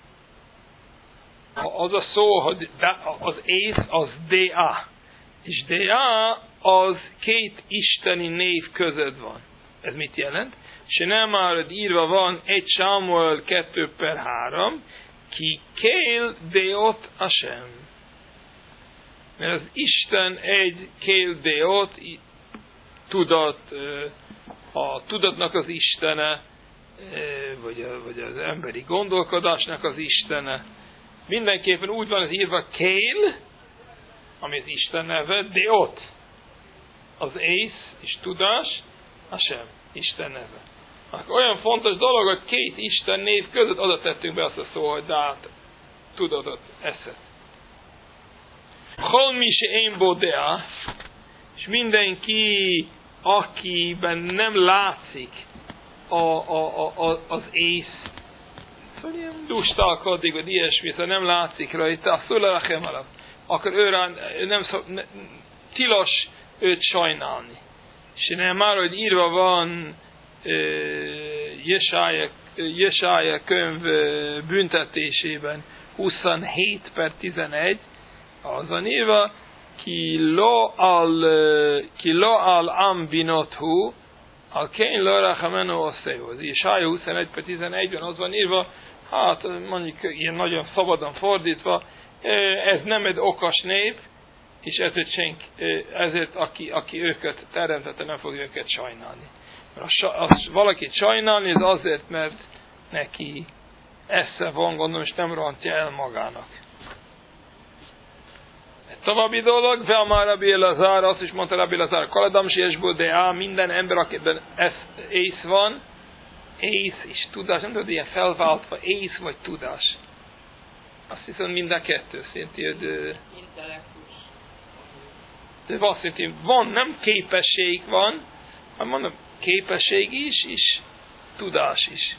Az a szó, hogy az ész az dea. És dea az két isteni név között van. Ez mit jelent? Se nem már írva van egy Sámuel kettő per három, ki kél deot Hashem. Mert az Isten egy kél deot, tudat, a tudatnak az Istene, vagy, a, vagy az emberi gondolkodásnak az Istene. Mindenképpen úgy van az írva kél, ami az Isten neve, deot. Az ész és tudás, Hashem, Isten neve. Akkor olyan fontos dolog, hogy két Isten név között oda tettünk be azt a szó, hogy dát, tudatot, eszet. Hol mi se én bodea, és mindenki, akiben nem látszik a, a, a, az ész, szóval ilyen dustálkodik, vagy ilyesmi, szóval nem látszik rajta, a szulelachem alatt, akkor őre nem szó, ne, tilos őt sajnálni. És nem már, hogy írva van Jesája, Jesája könyv büntetésében huszonhét per tizenegy, azon írva, ki lo al ki lo al am binothu, al kein lo rachamenu oszéhu. Az Jesája huszonegyben per tizenegyben az van írva, hát mondjuk ilyen nagyon szabadon fordítva, ez nem egy okos nép, és ezért, senk, ezért aki, aki őket teremtette, nem fog őket sajnálni. Az valakit sajnálni, ez azért, mert neki esze van, gondolom, és nem rontja el magának. További dolog, Ve'amar Rabbi Elazar, azt is mondta Rabbi Elazar, Kaladam Siesból, de á, minden ember, akiben ez ész van, ész és tudás, nem tudod, ilyen felváltva, ész vagy tudás. Azt hiszem mind a kettő szerinti, hogy Intellektus. de azt jelenti, van, nem képesség van, hanem mondom, képesség is, és tudás is.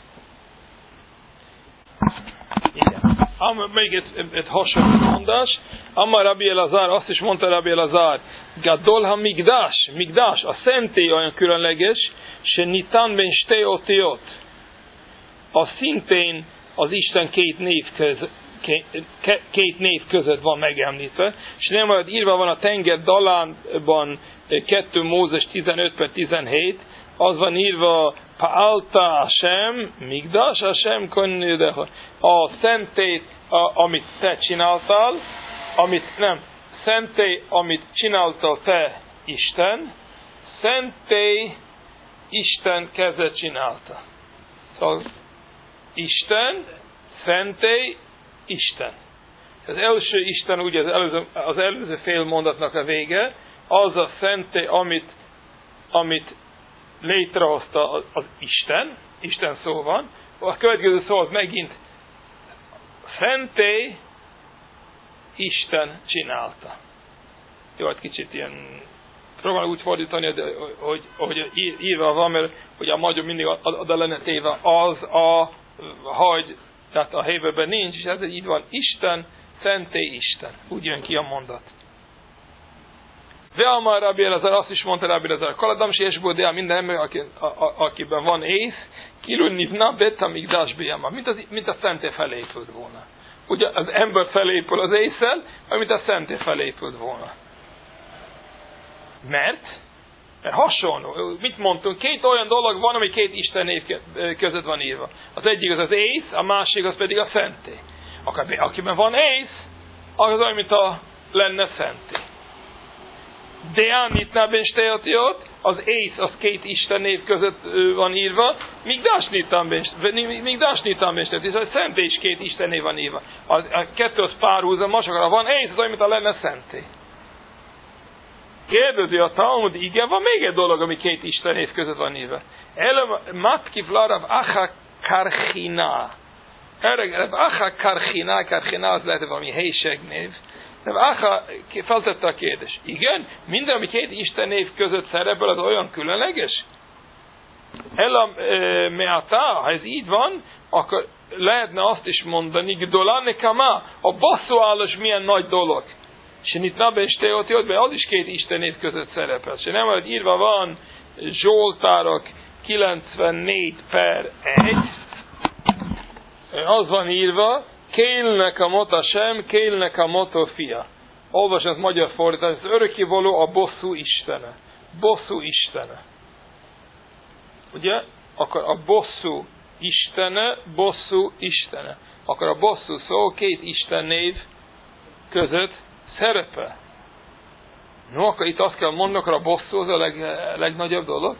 Igen. Am, még egy, egy hasonló mondás, Amma Rabbi Elazar, azt is mondta Rabbi Elazar, Gadol ha migdás, migdás, a szentély olyan különleges, se nitan ben stei otiot. A szintén az Isten két név köz, két név között van megemlítve, és nem olyan írva van a tenger dalánban kettő Mózes tizenöt per tizenhét, az van írva Pa'alta Hashem, Migdash Hashem Konnidecha. A szentély, a, amit te csináltál, amit nem, szentély, amit csináltál te, Isten, szentély, Isten keze csinálta. Szóval Isten, szentély, Isten. Az első Isten, ugye az előző, az előző fél mondatnak a vége, az a szentély, amit, amit létrehozta az, az Isten, Isten szó van, a következő szó az megint szentély, Isten csinálta. Jó, egy kicsit ilyen próbálom úgy fordítani, hogy, hogy, hogy írva van, mert hogy a magyar mindig oda lenne téve az a hagy, tehát a héberben nincs, és ez így van, Isten, szentély Isten. Úgy jön ki a mondat. Ve'amar Rabbi Elazar, azt is mondta Rabbi Elazar, Kaladam Siesból, de minden ember, aki, a, a, akiben van ész, Kilun nivna bet hamigdash biyama, mint, az, mint a szentély felépült volna. Ugye az ember felépül az észel, mint a szentély felépült volna. Mert? Mert hasonló. Mit mondtunk? Két olyan dolog van, ami két Isten név között van írva. Az egyik az az ész, a másik az pedig a szentély. Akiben van ész, az olyan, mint a lenne szentély. De nitna ben steotiot, az ész, az két Isten név között van írva, míg dásnitán ben steotiot, és a szentély is két Isten név van írva. A, a kettő az párhuzamos, akkor van ész, az olyan, mint a lenne szentély. Kérdezi a Talmud, igen, van még egy dolog, ami két Isten név között van írva. Elem matkiv larav acha karchina. Erre acha karchina, karchina az lehet valami helyiségnév. De Acha feltette a kérdés. Igen, minden, ami két Isten név között szerepel, az olyan különleges? Ela e, meata, ha ez így van, akkor lehetne azt is mondani, Gdolane kama, a basszóállás milyen nagy dolog. Se nitna ben steotiot, mert az is két Isten név között szerepel. Se nem, hogy írva van Zsoltárok kilencvennégy per egy, az van írva, Kélnek a mota sem, kélnek a mota fia. Olvasom az magyar fordítás, az örökkévaló a bosszú istene. Bosszú istene. Ugye? Akkor a bosszú istene, bosszú istene. Akkor a bosszú szó két Isten név között szerepel. No, akkor itt azt kell mondani, akkor a bosszú az a leg, legnagyobb dolog.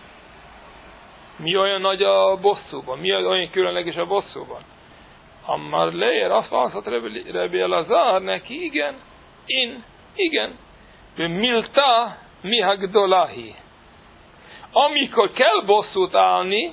Mi olyan nagy a bosszúban? Mi olyan különleges a bosszúban? Ammar leér, azt választott Rabbi Elazar neki, igen, in, igen. Milta mi hagdolahi. Amikor kell bosszút állni,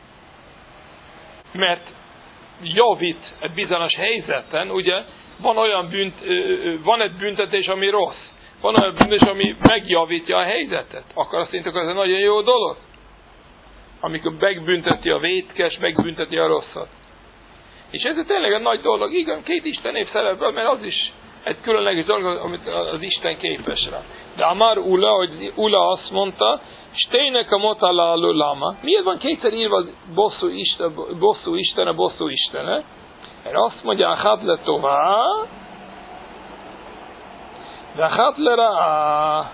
mert javít egy bizonyos helyzeten, ugye, van olyan bünt, van egy büntetés, ami rossz. Van olyan büntetés, ami megjavítja a helyzetet. Akkor azt mondjuk, ez egy nagyon jó dolog. Amikor megbünteti a vétkes, megbünteti a rosszat. És ez tényleg egy nagy dolog. Igen, két Isten név szerepel, mert az is egy különleges dolog, amit az Isten képes rá. De Amar Ula, hogy Ula azt mondta, Steinek a motaláló lama. Miért van kétszer írva bosszú Isten, bosszú Isten, a bosszú Istene? Mert azt mondja, Achat le tová, de Achat le rá.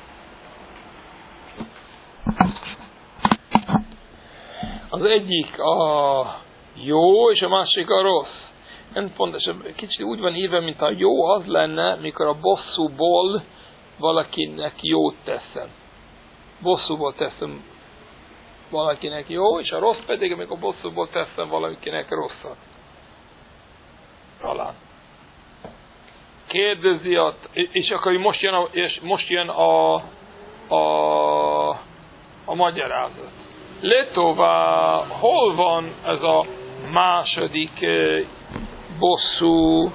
Az egyik a jó, és a másik a rossz. Nem pontosan, kicsit úgy van írva, mint a jó az lenne, mikor a bosszúból valakinek jót teszem. Bosszúból teszem valakinek jó, és a rossz pedig, amikor bosszúból teszem valakinek rosszat. Talán. kérdezi, a, és akkor most jön a, és most jön a, a, a magyarázat. Letová, hol van ez a második bosszú?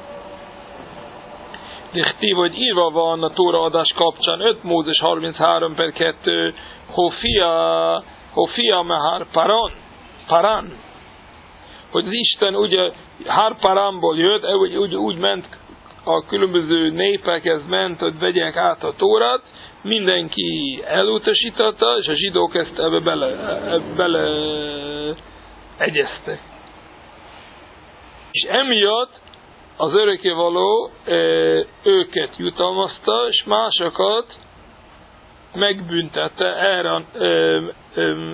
Dichtív, hogy írva van a tóraadás kapcsán öt Mózes harminchárom per kettő, Hofia, Hofia mehár paran, paran, hogy az Isten ugye Hárparánból jött, úgy, úgy, úgy ment a különböző népekhez ment, hogy vegyek át a Tórát, mindenki elutasította, és a zsidók ezt ebbe bele, ebbe bele egyeztek. És emiatt az örökkévaló őket jutalmazta, és másokat megbüntette erre. Ö, ö,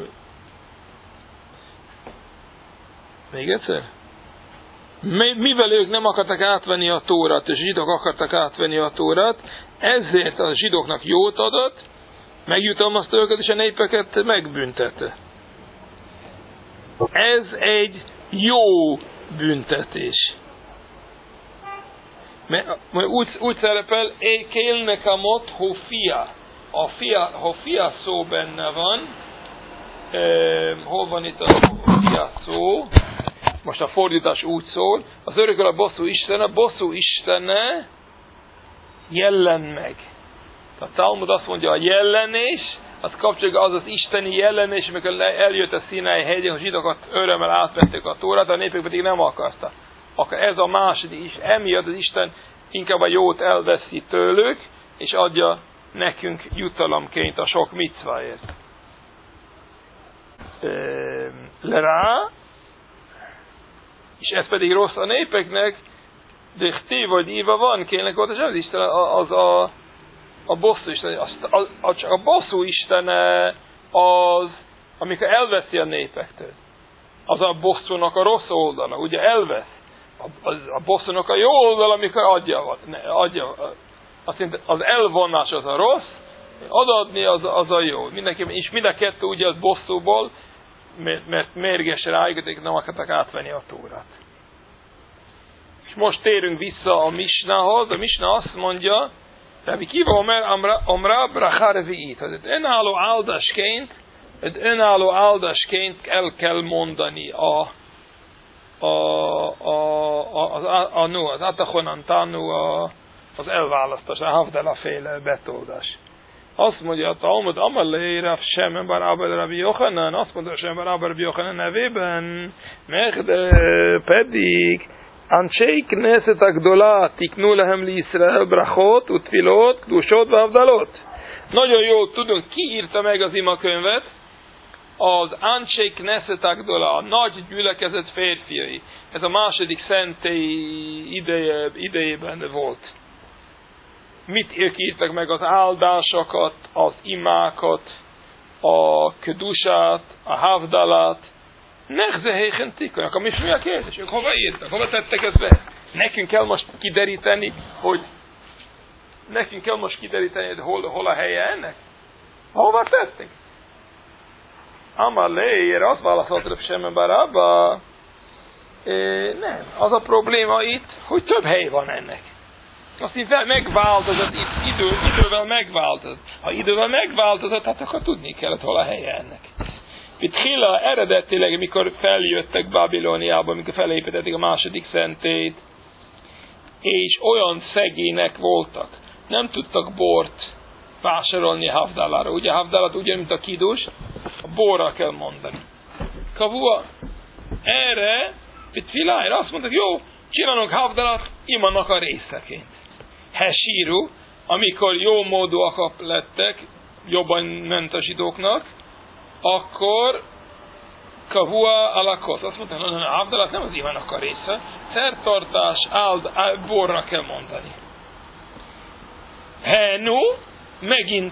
még egyszer? Mivel ők nem akartak átvenni a Tórát, és a zsidók akartak átvenni a Tórát, ezért a zsidóknak jót adott, megjutalmazta őket, és a népeket megbüntette. Ez egy jó büntetés. Úgy, úgy szerepel, kélnekamot hofia. A fia, hofia szó benne van. E, hol van itt a hofia szó? Most a fordítás úgy szól. Az örökkel a bosszú istene, bosszú istene jelen meg. A Talmud azt mondja, a jelenés, az kapcsolja az az isteni jelenés, amikor eljött a Színai hegyen, a zsidókat örömmel átvették a Tórát, a népek pedig nem akarta. Akkor ez a második is, emiatt az Isten inkább a jót elveszi tőlük, és adja nekünk jutalomként a sok micváért. Le rá, és ez pedig rossz a népeknek, de ti vagy íva van, kérnek volt, és az Isten az a, a bosszú Isten, az, a, a, csak a bosszú Istene az, amikor elveszi a népektől. Az a bosszúnak a rossz oldala, ugye elvesz. A, a bosszúnak a jó oldal, amikor adja, adja azt az elvonás az a rossz, adadni az, az a jó. Mindenki, és mind a kettő ugye az bosszúból, mert, mert mérges rájuk, nem akartak átvenni a Tórát. És most térünk vissza a Misnához. A Misna azt mondja, Rabbi Kiva Omer Amra Bracha Revi'it, hogy önálló áldásként, önálló áldásként el kell mondani a a a a a a az Atachonantanu, az elválasztás, a Havdala féle betoldás. Azt mondja a Talmud, Amalei Rav Shemen bar Abba Rabbi Yochanan, azt mondja Shemen bar Abba Rabbi Yochanan nevében, Mechde pedig Anshei Knesset Agdola tiknu lehem li Yisrael brachot, utfilot, kdusot, vavdalot. Nagyon jól tudunk, ki írta meg az imakönyvet? Az Anshei Knesset Agdola, a nagy gyülekezet férfiai. Ez a második szentély ideje, idejében volt. Mit ők írtak meg? Az áldásokat, az imákat, a kedusát, a havdalát. Nechzehéken tikkanak. Akkor mi a kérdés? Ők hova írtak? Hova tettek ezt be? Nekünk kell most kideríteni, hogy nekünk kell most kideríteni, hogy hol, hol a helye ennek? Hova tettek? Amalé, azt válaszolta Shemen bar Abba. Nem. Az a probléma itt, hogy több hely van ennek. Azt így megváltozott, idő, idővel megváltozott. Ha idővel megváltozott, hát akkor tudni kellett, hol a helye ennek. Itt Hila eredetileg, mikor feljöttek Babilóniába, mikor felépítették a második szentét, és olyan szegények voltak, nem tudtak bort vásárolni Havdalára. Ugye Havdalát ugye, mint a kidus, a borra kell mondani. Kavua, erre, itt Hilára azt mondták, jó, csinálunk Havdalát, imannak a részeként. Hesíru, amikor jó módúak lettek, jobban ment a zsidóknak, akkor kavua alakot. Azt mondta, hogy a Havdalát nem az imannak a része, szertartás, áld, áld, borra kell mondani. Henu, megint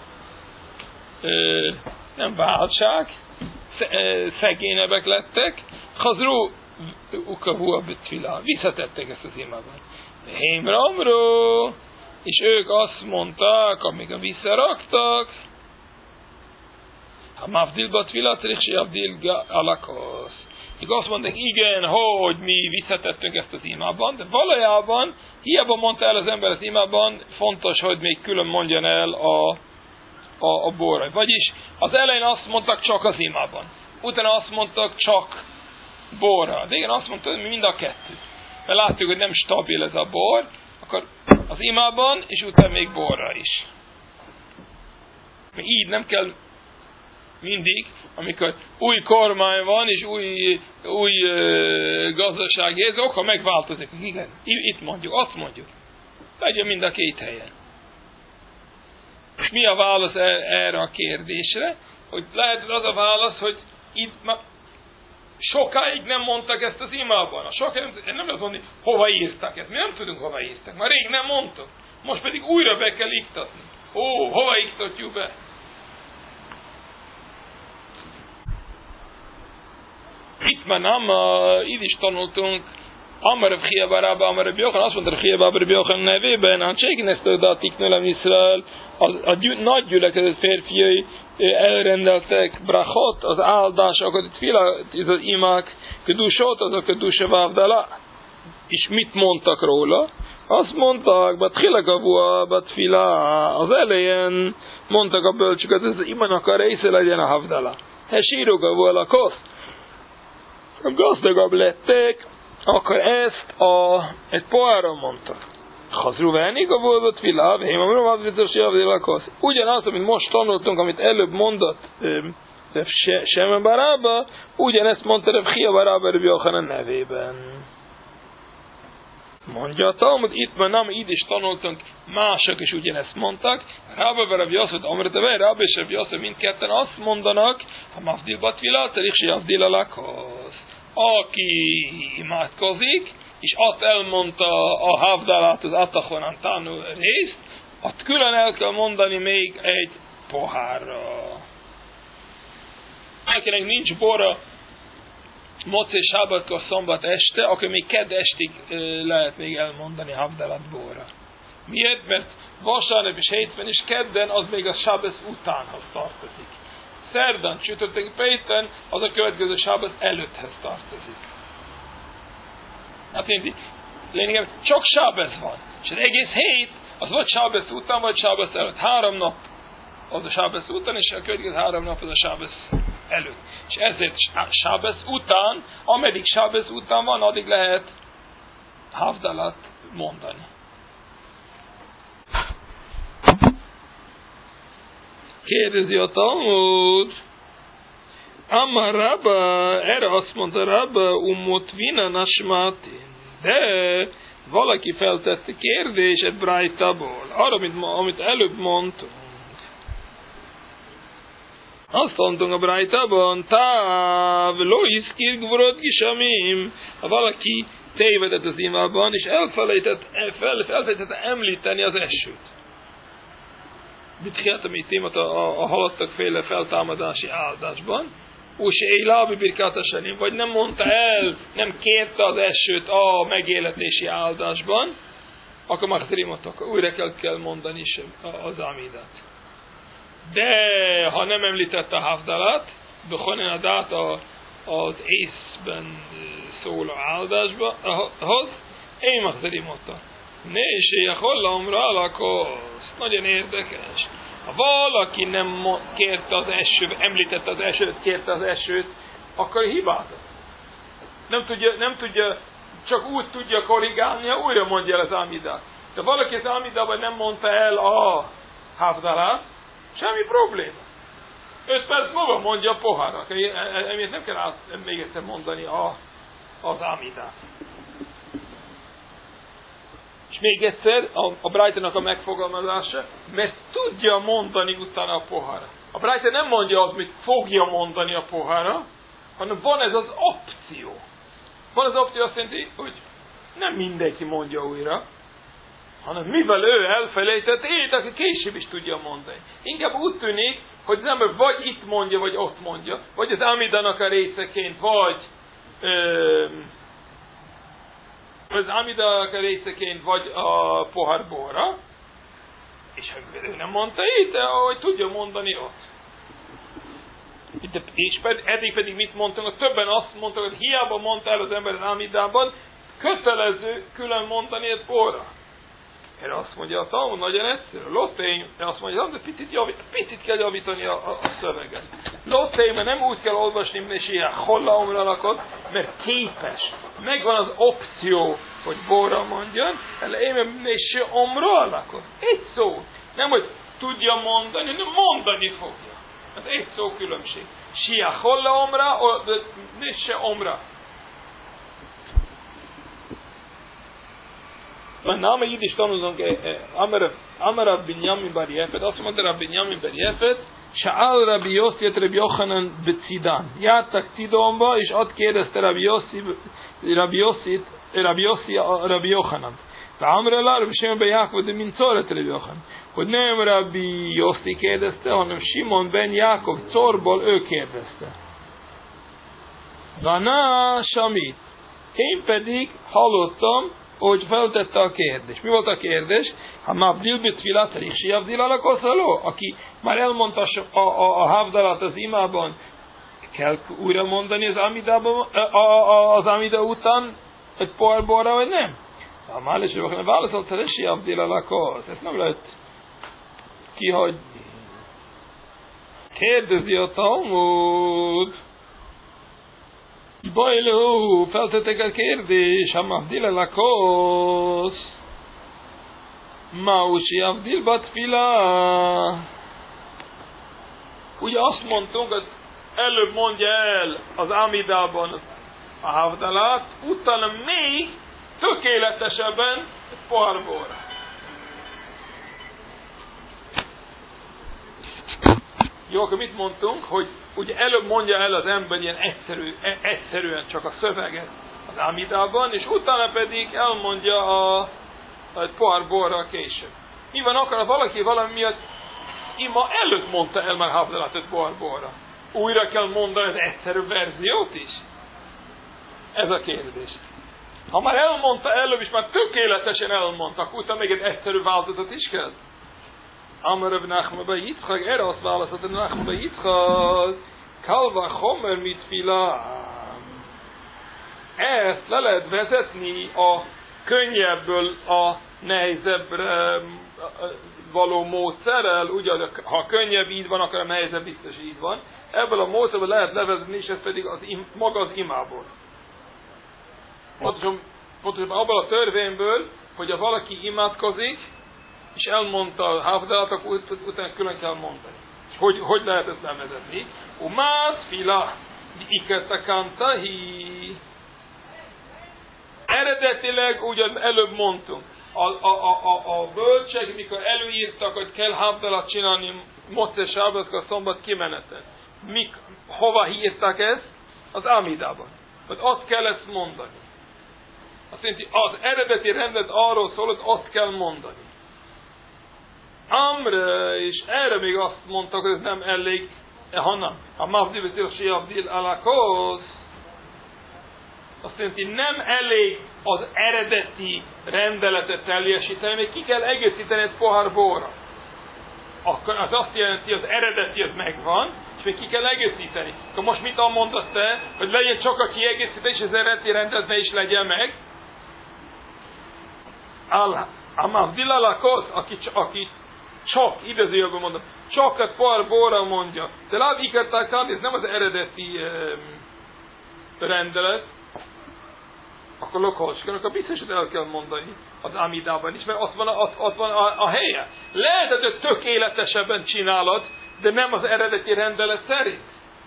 ö, nem váltság, szegényebbek lettek, hazru ukavua betfila, visszatettek ezt az imában. Hémramro, és ők azt mondták, amikor visszaraktak, ha mavdil batfila, trich se avdil alakosz. Még azt mondták, igen, hogy mi visszatettünk ezt az imában, de valójában hiába mondta el az ember az imában, fontos, hogy még külön mondjon el a, a, a borra. Vagyis az elején azt mondtak csak az imában. Utána azt mondtak csak borra. De igen, azt mondta, hogy mind a kettő. Mert látjuk, hogy nem stabil ez a bor, akkor az imában, és utána még borra is. Így nem kell mindig, amikor új kormány van, és új, új uh, gazdasági ez, akkor megváltozik. Igen, itt mondjuk, azt mondjuk. Legyen mind a két helyen. És mi a válasz erre a kérdésre? Hogy lehet az a válasz, hogy itt ma sokáig nem mondtak ezt az imában. A sokáig nem, nem azt mondani, hova írtak ezt. Mi nem tudunk, hova írtak. Már rég nem mondtuk. Most pedig újra be kell iktatni. Ó, hova iktatjuk be? Itt már nem, uh, itt is tanultunk, Amar Rav Chia bar Abba, Amar Rav Yochanan, azt mondta Rav Chia bar Rav Yochanan nevében, hát csékineztek de a tiknölem Iszrael, a, a gyü, nagy gyülekezet férfiai elrendeltek brachot, az áldásokat, itt fila, itt az imák, kedusot, azok keduse vávdala. És mit mondtak róla? Azt mondtak, bat hilagavua, bat fila, az elején mondtak a bölcsöket, ez az imának a része legyen a havdala. He sírogavua a kosz. Gazdagabb lettek, akkor ezt a, egy poára mondtak. Hazru vennék a volgat világ, én mondom, az biztos, hogy a világhoz. Ugyanazt, amit most tanultunk, amit előbb mondott Seme bar Abba, ugyanezt mondta Rav Chia bar Abba Rav Yochanan nevében. Mondja a Talmud, itt már nem így is tanultunk, mások is ugyanezt mondtak. Rabba bar Rav Yosef, Amrata Rabba és Rav Yosef mindketten azt mondanak, ha mafdil batvilá, terik si yazdil alakhoz. Aki imádkozik, és azt elmondta a havdalát, az Atachonan tanul részt, azt külön el kell mondani még egy pohárra. Akinek nincs bora mocé sábatkor szombat este, akkor még kedd estig lehet még elmondani havdalat borra. Miért? Mert vasárnap és hétfőn és kedden az még a sábesz utánhoz tartozik. Szerdán, csütörtök, pénteken az a következő sábesz előtthez tartozik. Hát én lényegében csak sábesz van. És az egész hét, az vagy sábesz után, vagy sábesz előtt. Három nap az a sábesz után, és a következő három nap az a sábesz előtt. És ezért sábesz után, ameddig sábesz után van, addig lehet havdalat mondani. Kérdezi a Talmud, Amar Rabba, erre azt mondta Rabba, umot vina nasmatin, de valaki feltette kérdéset Brájtából, arra, amit, amit előbb mondtunk. Azt mondtunk a Brájtában, táv, lo iszkir gvorod gisamim, ha valaki tévedett az imában, és elfelejtett, fel, elfelejtett említeni az esőt. Mit hihetem itt témat a, a, a halottak féle feltámadási áldásban, úgy se élábi birkátasanim, vagy nem mondta el, nem kérte az esőt a megéletési áldásban, akkor már akkor újra kell, kell mondani is az amidát. De ha nem említette a havdalat, behonen a dát az észben szóló áldásba, ahhoz, én magzerimota. Ne is éjjel alakosz. Nagyon érdekes. Ha valaki nem kérte az esőt, említette az esőt, kérte az esőt, akkor hibázott. Nem tudja, nem tudja, csak úgy tudja korrigálni, ha újra mondja el az amidát. De valaki az amidában nem mondta el a havdalát, semmi probléma. Öt perc múlva mondja a pohárat. Emiatt nem kell át, még egyszer mondani a, az amidát. És még egyszer a, a Brájtának a megfogalmazása, mert tudja mondani utána a pohára. A Brájta nem mondja azt, hogy fogja mondani a pohára, hanem van ez az opció. Van az opció azt jelenti, hogy nem mindenki mondja újra, hanem mivel ő elfelejtett, éjt, aki később is tudja mondani. Inkább úgy tűnik, hogy az ember vagy itt mondja, vagy ott mondja, vagy az amidának a részeként, vagy ö, az amidának a részeként, vagy a pohár borra, és ő nem mondta itt, de ahogy tudja mondani ott. De, és pedig, eddig pedig mit mondtunk? A többen azt mondtak, hogy hiába mondta el az ember az Amidában, kötelező külön mondani egy borra. Erre azt mondja a Talmud, nagyon egyszerű. Lottény, azt mondja, de picit, javít, picit kell javítani a, a, a szöveget. Lottény, mert nem úgy kell olvasni, mint ilyen hollaomra lakott, mert képes. Megvan az opció, hogy borra mondjon, elejében és omra lakott. Egy szó. Nem, hogy tudja mondani, nem mondani fogja. Ez egy szó különbség. Sia hollaomra, és se omra. Náma Jidish tanulunk, Amar Binyamin Bar Yefet, azt mondta Rabbi Binyamin Bar Yefet, Sha'al Rabbi Yossi et Rabbi Yochanan Becidán. Jártak Cidonba, és ott kérdezte Rabbi Yossi, Rabbi Yossi, Rabbi Yossi, Rabbi Yochanan. Amra la Rabbi Shimon ben Jákov de Mincor et Rabbi Yochanan. Hogy nem Rabbi Yossi kérdezte, hanem Simon ben Jákov Corból ő kérdezte. Vana Shamit. Én pedig hallottam, hogy feltette a kérdés. Mi volt a kérdés? Ha Mabdil bitfilat rixi Abdil alakoszaló, aki már elmondta a, a, a havdalat az imában, kell újra mondani az Amidában, a, a, az Amida után egy pohár borra, vagy nem? A Mális Röböknek válaszolt, rixi Abdil alakosz. Ezt nem lehet kihagyni. Kérdezi a Talmud. Bajló, feltettek a kérdés, ha Mabdil alakosz. Mausi Abdil Batfila. Ugye azt mondtunk, hogy előbb mondja el az Amidában a havdalát, utána még tökéletesebben egy pohár borra. Jó, akkor mit mondtunk? Hogy ugye előbb mondja el az ember ilyen egyszerű, egyszerűen csak a szöveget az Amidában, és utána pedig elmondja a, a pohár borra később. Mi van akkor, ha valaki valami miatt ima előtt mondta el már havdalat egy pohár borra? Újra kell mondani az egyszerű verziót is? Ez a kérdés. Ha már elmondta előbb, és már tökéletesen elmondtak, utána még egy egyszerű változat is kell? Amar Rav Nachman bar Yitzchak, erre azt válaszolt Rav Nachman bar Yitzchak, Kalva Chomer mit fila. Ezt le lehet vezetni a könnyebből a nehezebbre való módszerrel, ugye ha könnyebb így van, akkor a nehezebb biztos így van. Ebből a módszerből lehet levezetni, és ez pedig az im, maga az imából. Pontosan, pontosan abból a törvényből, hogy ha valaki imádkozik, és elmondta a havdalat, akkor ut- utána külön kell mondani. És hogy, hogy lehet ezt levezetni? Umász fila iketakantahi. Eredetileg ugyan előbb mondtunk. A, a, a, a, a bölcsek, mikor előírtak, hogy kell havdalat csinálni Mocé Sábatkor szombat kimeneten. Mik, hova írták ezt? Az Amidában. Hogy azt kell ezt mondani. Azt jelenti, az eredeti rendet arról szól, hogy azt kell mondani. Amre, és erre még azt mondtak, hogy ez nem elég, hanem a Mabdil Betilsi Abdil Alakosz, azt jelenti, nem elég az eredeti rendeletet teljesíteni, még ki kell egészíteni egy pohár borra. Akkor az azt jelenti, az eredeti az megvan, és még ki kell egészíteni. Akkor most mit mondasz te, hogy legyen csak a kiegészítés, és az eredeti rendelet ne is legyen meg? A Mabdil Alakosz, aki, aki csak, idézőjelben mondom, csak egy pohár borra mondja. De láb ikertákán, ez nem az eredeti um, rendelet, akkor lokhalskan, akkor biztos, hogy el kell mondani az Amidában is, mert ott van, ott, ott van a, a helye. Lehet, hogy tökéletesebben csinálod, de nem az eredeti rendelet szerint.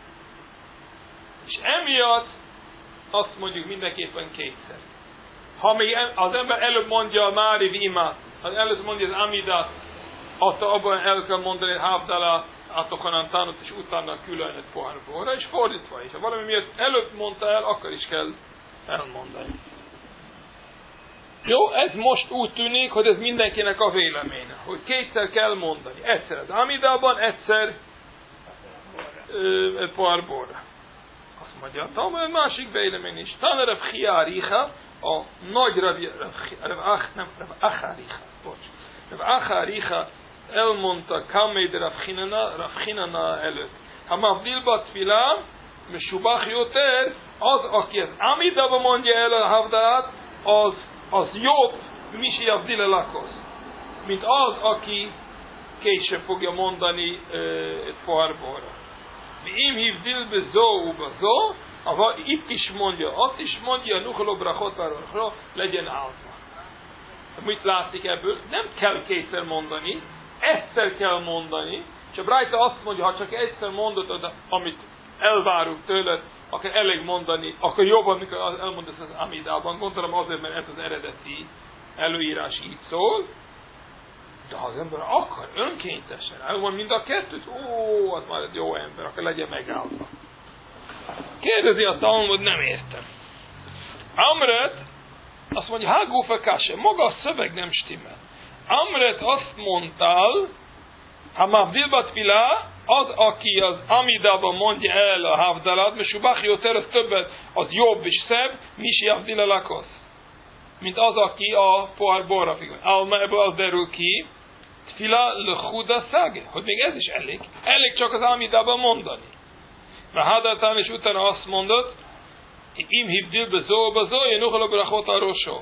És emiatt azt mondjuk mindenképpen kétszer. Ha még az ember előbb mondja a Mári Vimát, az előbb mondja az Amidát, azt abban el kell mondani a havdala atokanan tánot, és utána külön egy pohár borra, és fordítva is. Ha valami miatt előbb mondta el, akkor is kell elmondani. Jó, ez most úgy tűnik, hogy ez mindenkinek a véleménye, hogy kétszer kell mondani. Egyszer az Amidában, egyszer egy pohár borra. Azt mondja, talán másik vélemény is. Talán Rav Chiáricha, a nagy Rav Acháricha, bocs. Rav Acháricha elmondta Kaméd Rav Chinana, Rav Chinana előtt. ha mavdil batfila, mesubach yoter, az, aki az Amidába mondja el a havdalát, az, az jobb, misi avdil elakosz, mint az, aki később fogja mondani egy pohár borra. Im hívdil bezó ubazó, ha itt is mondja, ott is mondja, nuchaló brachot legyen áldva. Mit látszik ebből? Nem kell kétszer mondani, egyszer kell mondani, és a Brájta azt mondja, ha csak egyszer mondod, amit elvárunk tőled, akkor elég mondani, akkor jobban, mikor elmondasz az Amidában. Gondolom azért, mert ez az eredeti előírás így szól, de ha az ember akar önkéntesen elmond mind a kettőt, ó, az már egy jó ember, akkor legyen megállva. Kérdezi a Talmud, nem értem. Amret azt mondja, hágófa kase, maga a szöveg nem stimmel. Amret azt mondtál, ha mavdil batfila, az, aki az Amidában mondja el a havdalat, mert subach yoter, az többet, az jobb és szebb, misi avdil elakosz. Mint az, aki a pohár borra figel. Alma ebből az derül ki, tfila lechuda szage, hogy még ez is elég. Elég csak az Amidában mondani. Mert Hadatán is utána azt mondott, im hibdil bezó, bezó, én uchal a brachot a rosó.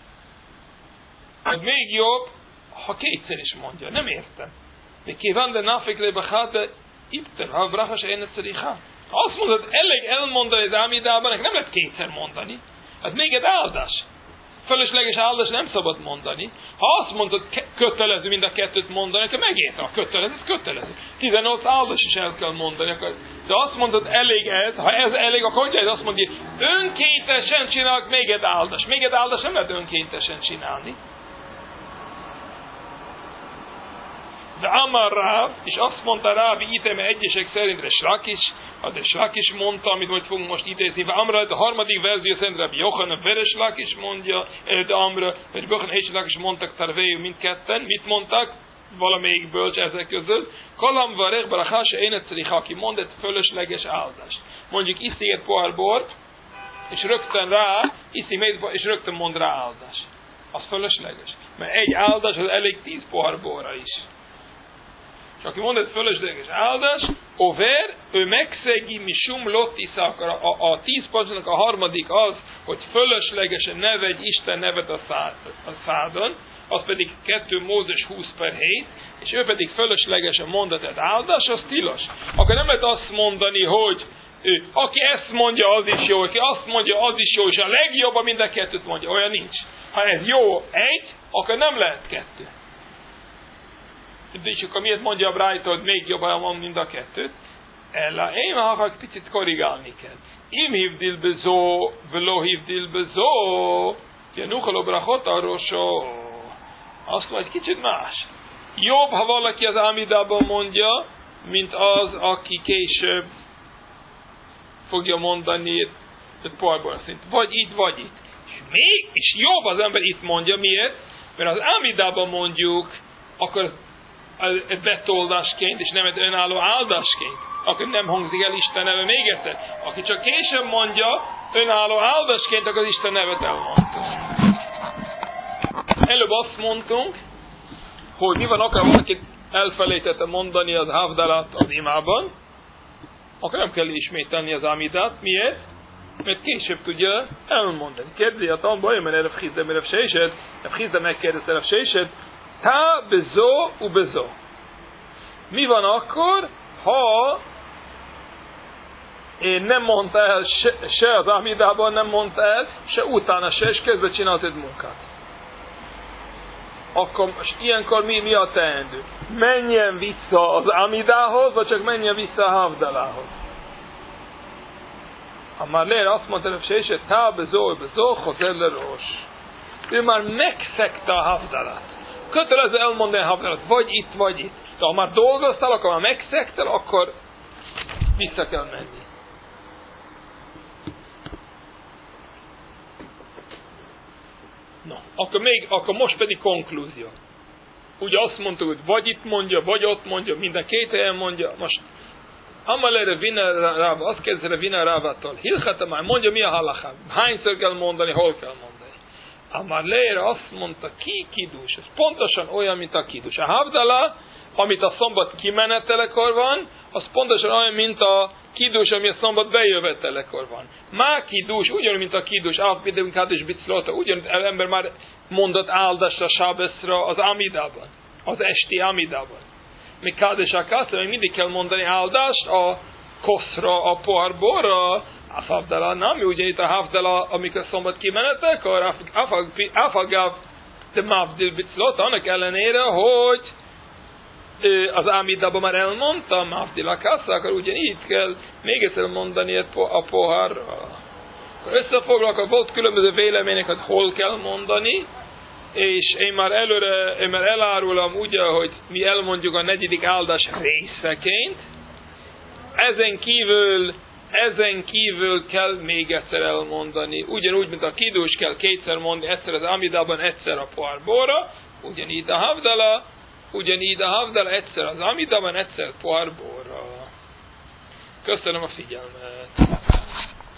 Az még jobb, ha kétszer is mondja. Nem értem. De kíván, de nafik le bachát, de itten, ha a brachas én egyszerűen. Ha azt mondod, elég elmondani az Amidában, nem lehet kétszer mondani. Ez még egy áldás. Fölösleges áldás nem szabad mondani. Ha azt mondod, kötelező mind a kettőt mondani, akkor megérte a kötelező, ez kötelező. tizennyolc áldás is el kell mondani. De azt mondod, elég ez, ha ez elég, akkor hogy ez azt mondja, önkéntesen csinálok még egy áldás. Még egy áldás nem lehet önkéntesen csinálni. De Amar Ráv, és azt mondta Rávi Iteme egyesek szerint, de Slak is, de Slak is mondta, amit majd fogunk most idézni, de Amra, a harmadik verzió szerint Rabbi Yochanan Veres Slak is mondja, de Amra, vagy Böchen és Slak is mondtak Tarvéjú mindketten, mit mondtak? Valamelyik bölcs ezek között. Kalam varech barachá se én egyszerű, aki mond egy fölösleges áldást. Mondjuk iszi egy pohár bort, és rögtön rá, iszi még, és rögtön mond rá áldást. Az fölösleges. Mert egy áldás az elég tíz pohár borra is. És aki mond egy fölösleges áldás, over, ő megszegi misum lottiszak, a, a, a tíz parancsnak a harmadik az, hogy fölöslegesen ne vegy Isten nevet a, szád, a szádon, az pedig kettő Mózes húsz per hét, és ő pedig fölöslegesen mondat egy áldás, az tilos. Akkor nem lehet azt mondani, hogy ő, aki ezt mondja, az is jó, aki azt mondja, az is jó, és a legjobb, mind a kettőt mondja, olyan nincs. Ha ez jó egy, akkor nem lehet kettő. De csak miért mondja a Brájta, hogy még jobban van mind a kettőt? Ella, én akar picit korrigálni kell. Im hívdil bezó, velo hívdil bezó, jenuchaló brachot arrosó. Azt mondja, kicsit más. Jobb, ha valaki az Amidában mondja, mint az, aki később fogja mondani egy pohárból szint. Vagy itt, vagy itt. És még, és jobb az ember itt mondja, miért? Mert az Amidában mondjuk, akkor egy betoldásként, és nem egy önálló áldásként, akkor nem hangzik el Isten neve még egyszer. Aki csak később mondja, önálló áldásként, akkor az Isten nevet elmondta. Előbb azt mondtunk, hogy mi van, akár valaki elfelejtette mondani az havdalat az imában, akkor nem kell ismételni az Amidát. Miért? Mert később tudja elmondani. Kérdezi a tanba, olyan, mert Erev Chizdem, Erev Sejsed, Erev Chizdem megkérdezte Erev Sejsed, tá bezó, u bezó. Mi van akkor, ha én nem mondta el, se, se az Amidában nem mondta el, se utána se, és közben csinált egy munkát. Akkor most ilyenkor mi, mi a teendő? Menjen vissza az Amidához, vagy csak menjen vissza a havdalához? Ha már Léra azt mondta, hogy se is, tá bezó, bezó, hozel le rós. Ő már megszegte a havdalát. Kötelező elmondani a havdalat, vagy itt, vagy itt. De ha már dolgoztál, akkor már megszegtel, akkor vissza kell menni. No, akkor még, akkor most pedig konklúzió. Ugye azt mondtuk, hogy vagy itt mondja, vagy ott mondja, minden két helyen mondja. Most Amalere Vina Ráva, azt kérdezre Vina Rávától. Hilchata már mondja, mi a halachá? Hányszor kell mondani, hol kell mondani? Amalere azt mondta, ki kidus? Ez pontosan olyan, mint a kidus. A havdala amit a szombat kimenetelekor van, az pontosan olyan, mint a kidus, ami a szombat bejövetelekor van. Má kidus, ugyanúgy, mint a kidus, áfbidünk kádus biclóta, ugyanúgy az ember már mondott áldást a sábeszra az Amidában, az esti Amidában. Még kádus a kászra, még mindig kell mondani áldást a koszra, a pohárborra, a havdala nem, ugye itt a havdala, amikor szombat kimenetelekor, afagav de mavdil biclóta, annak ellenére, hogy az Amidában már elmondta, Mavdil a Kassa, akkor ugyanígy kell még egyszer mondani a pohárra. Összefoglalva, volt különböző vélemények, hogy hol kell mondani, és én már előre, én már elárulom ugye, hogy mi elmondjuk a negyedik áldás részeként. Ezen kívül, ezen kívül kell még egyszer elmondani. Ugyanúgy, mint a kidus kell kétszer mondani, egyszer az Amidában, egyszer a pohárborra, ugyanígy a havdala, ugyanígy a havdala egyszer az Amidában, egyszer pohárborra. Köszönöm a figyelmet!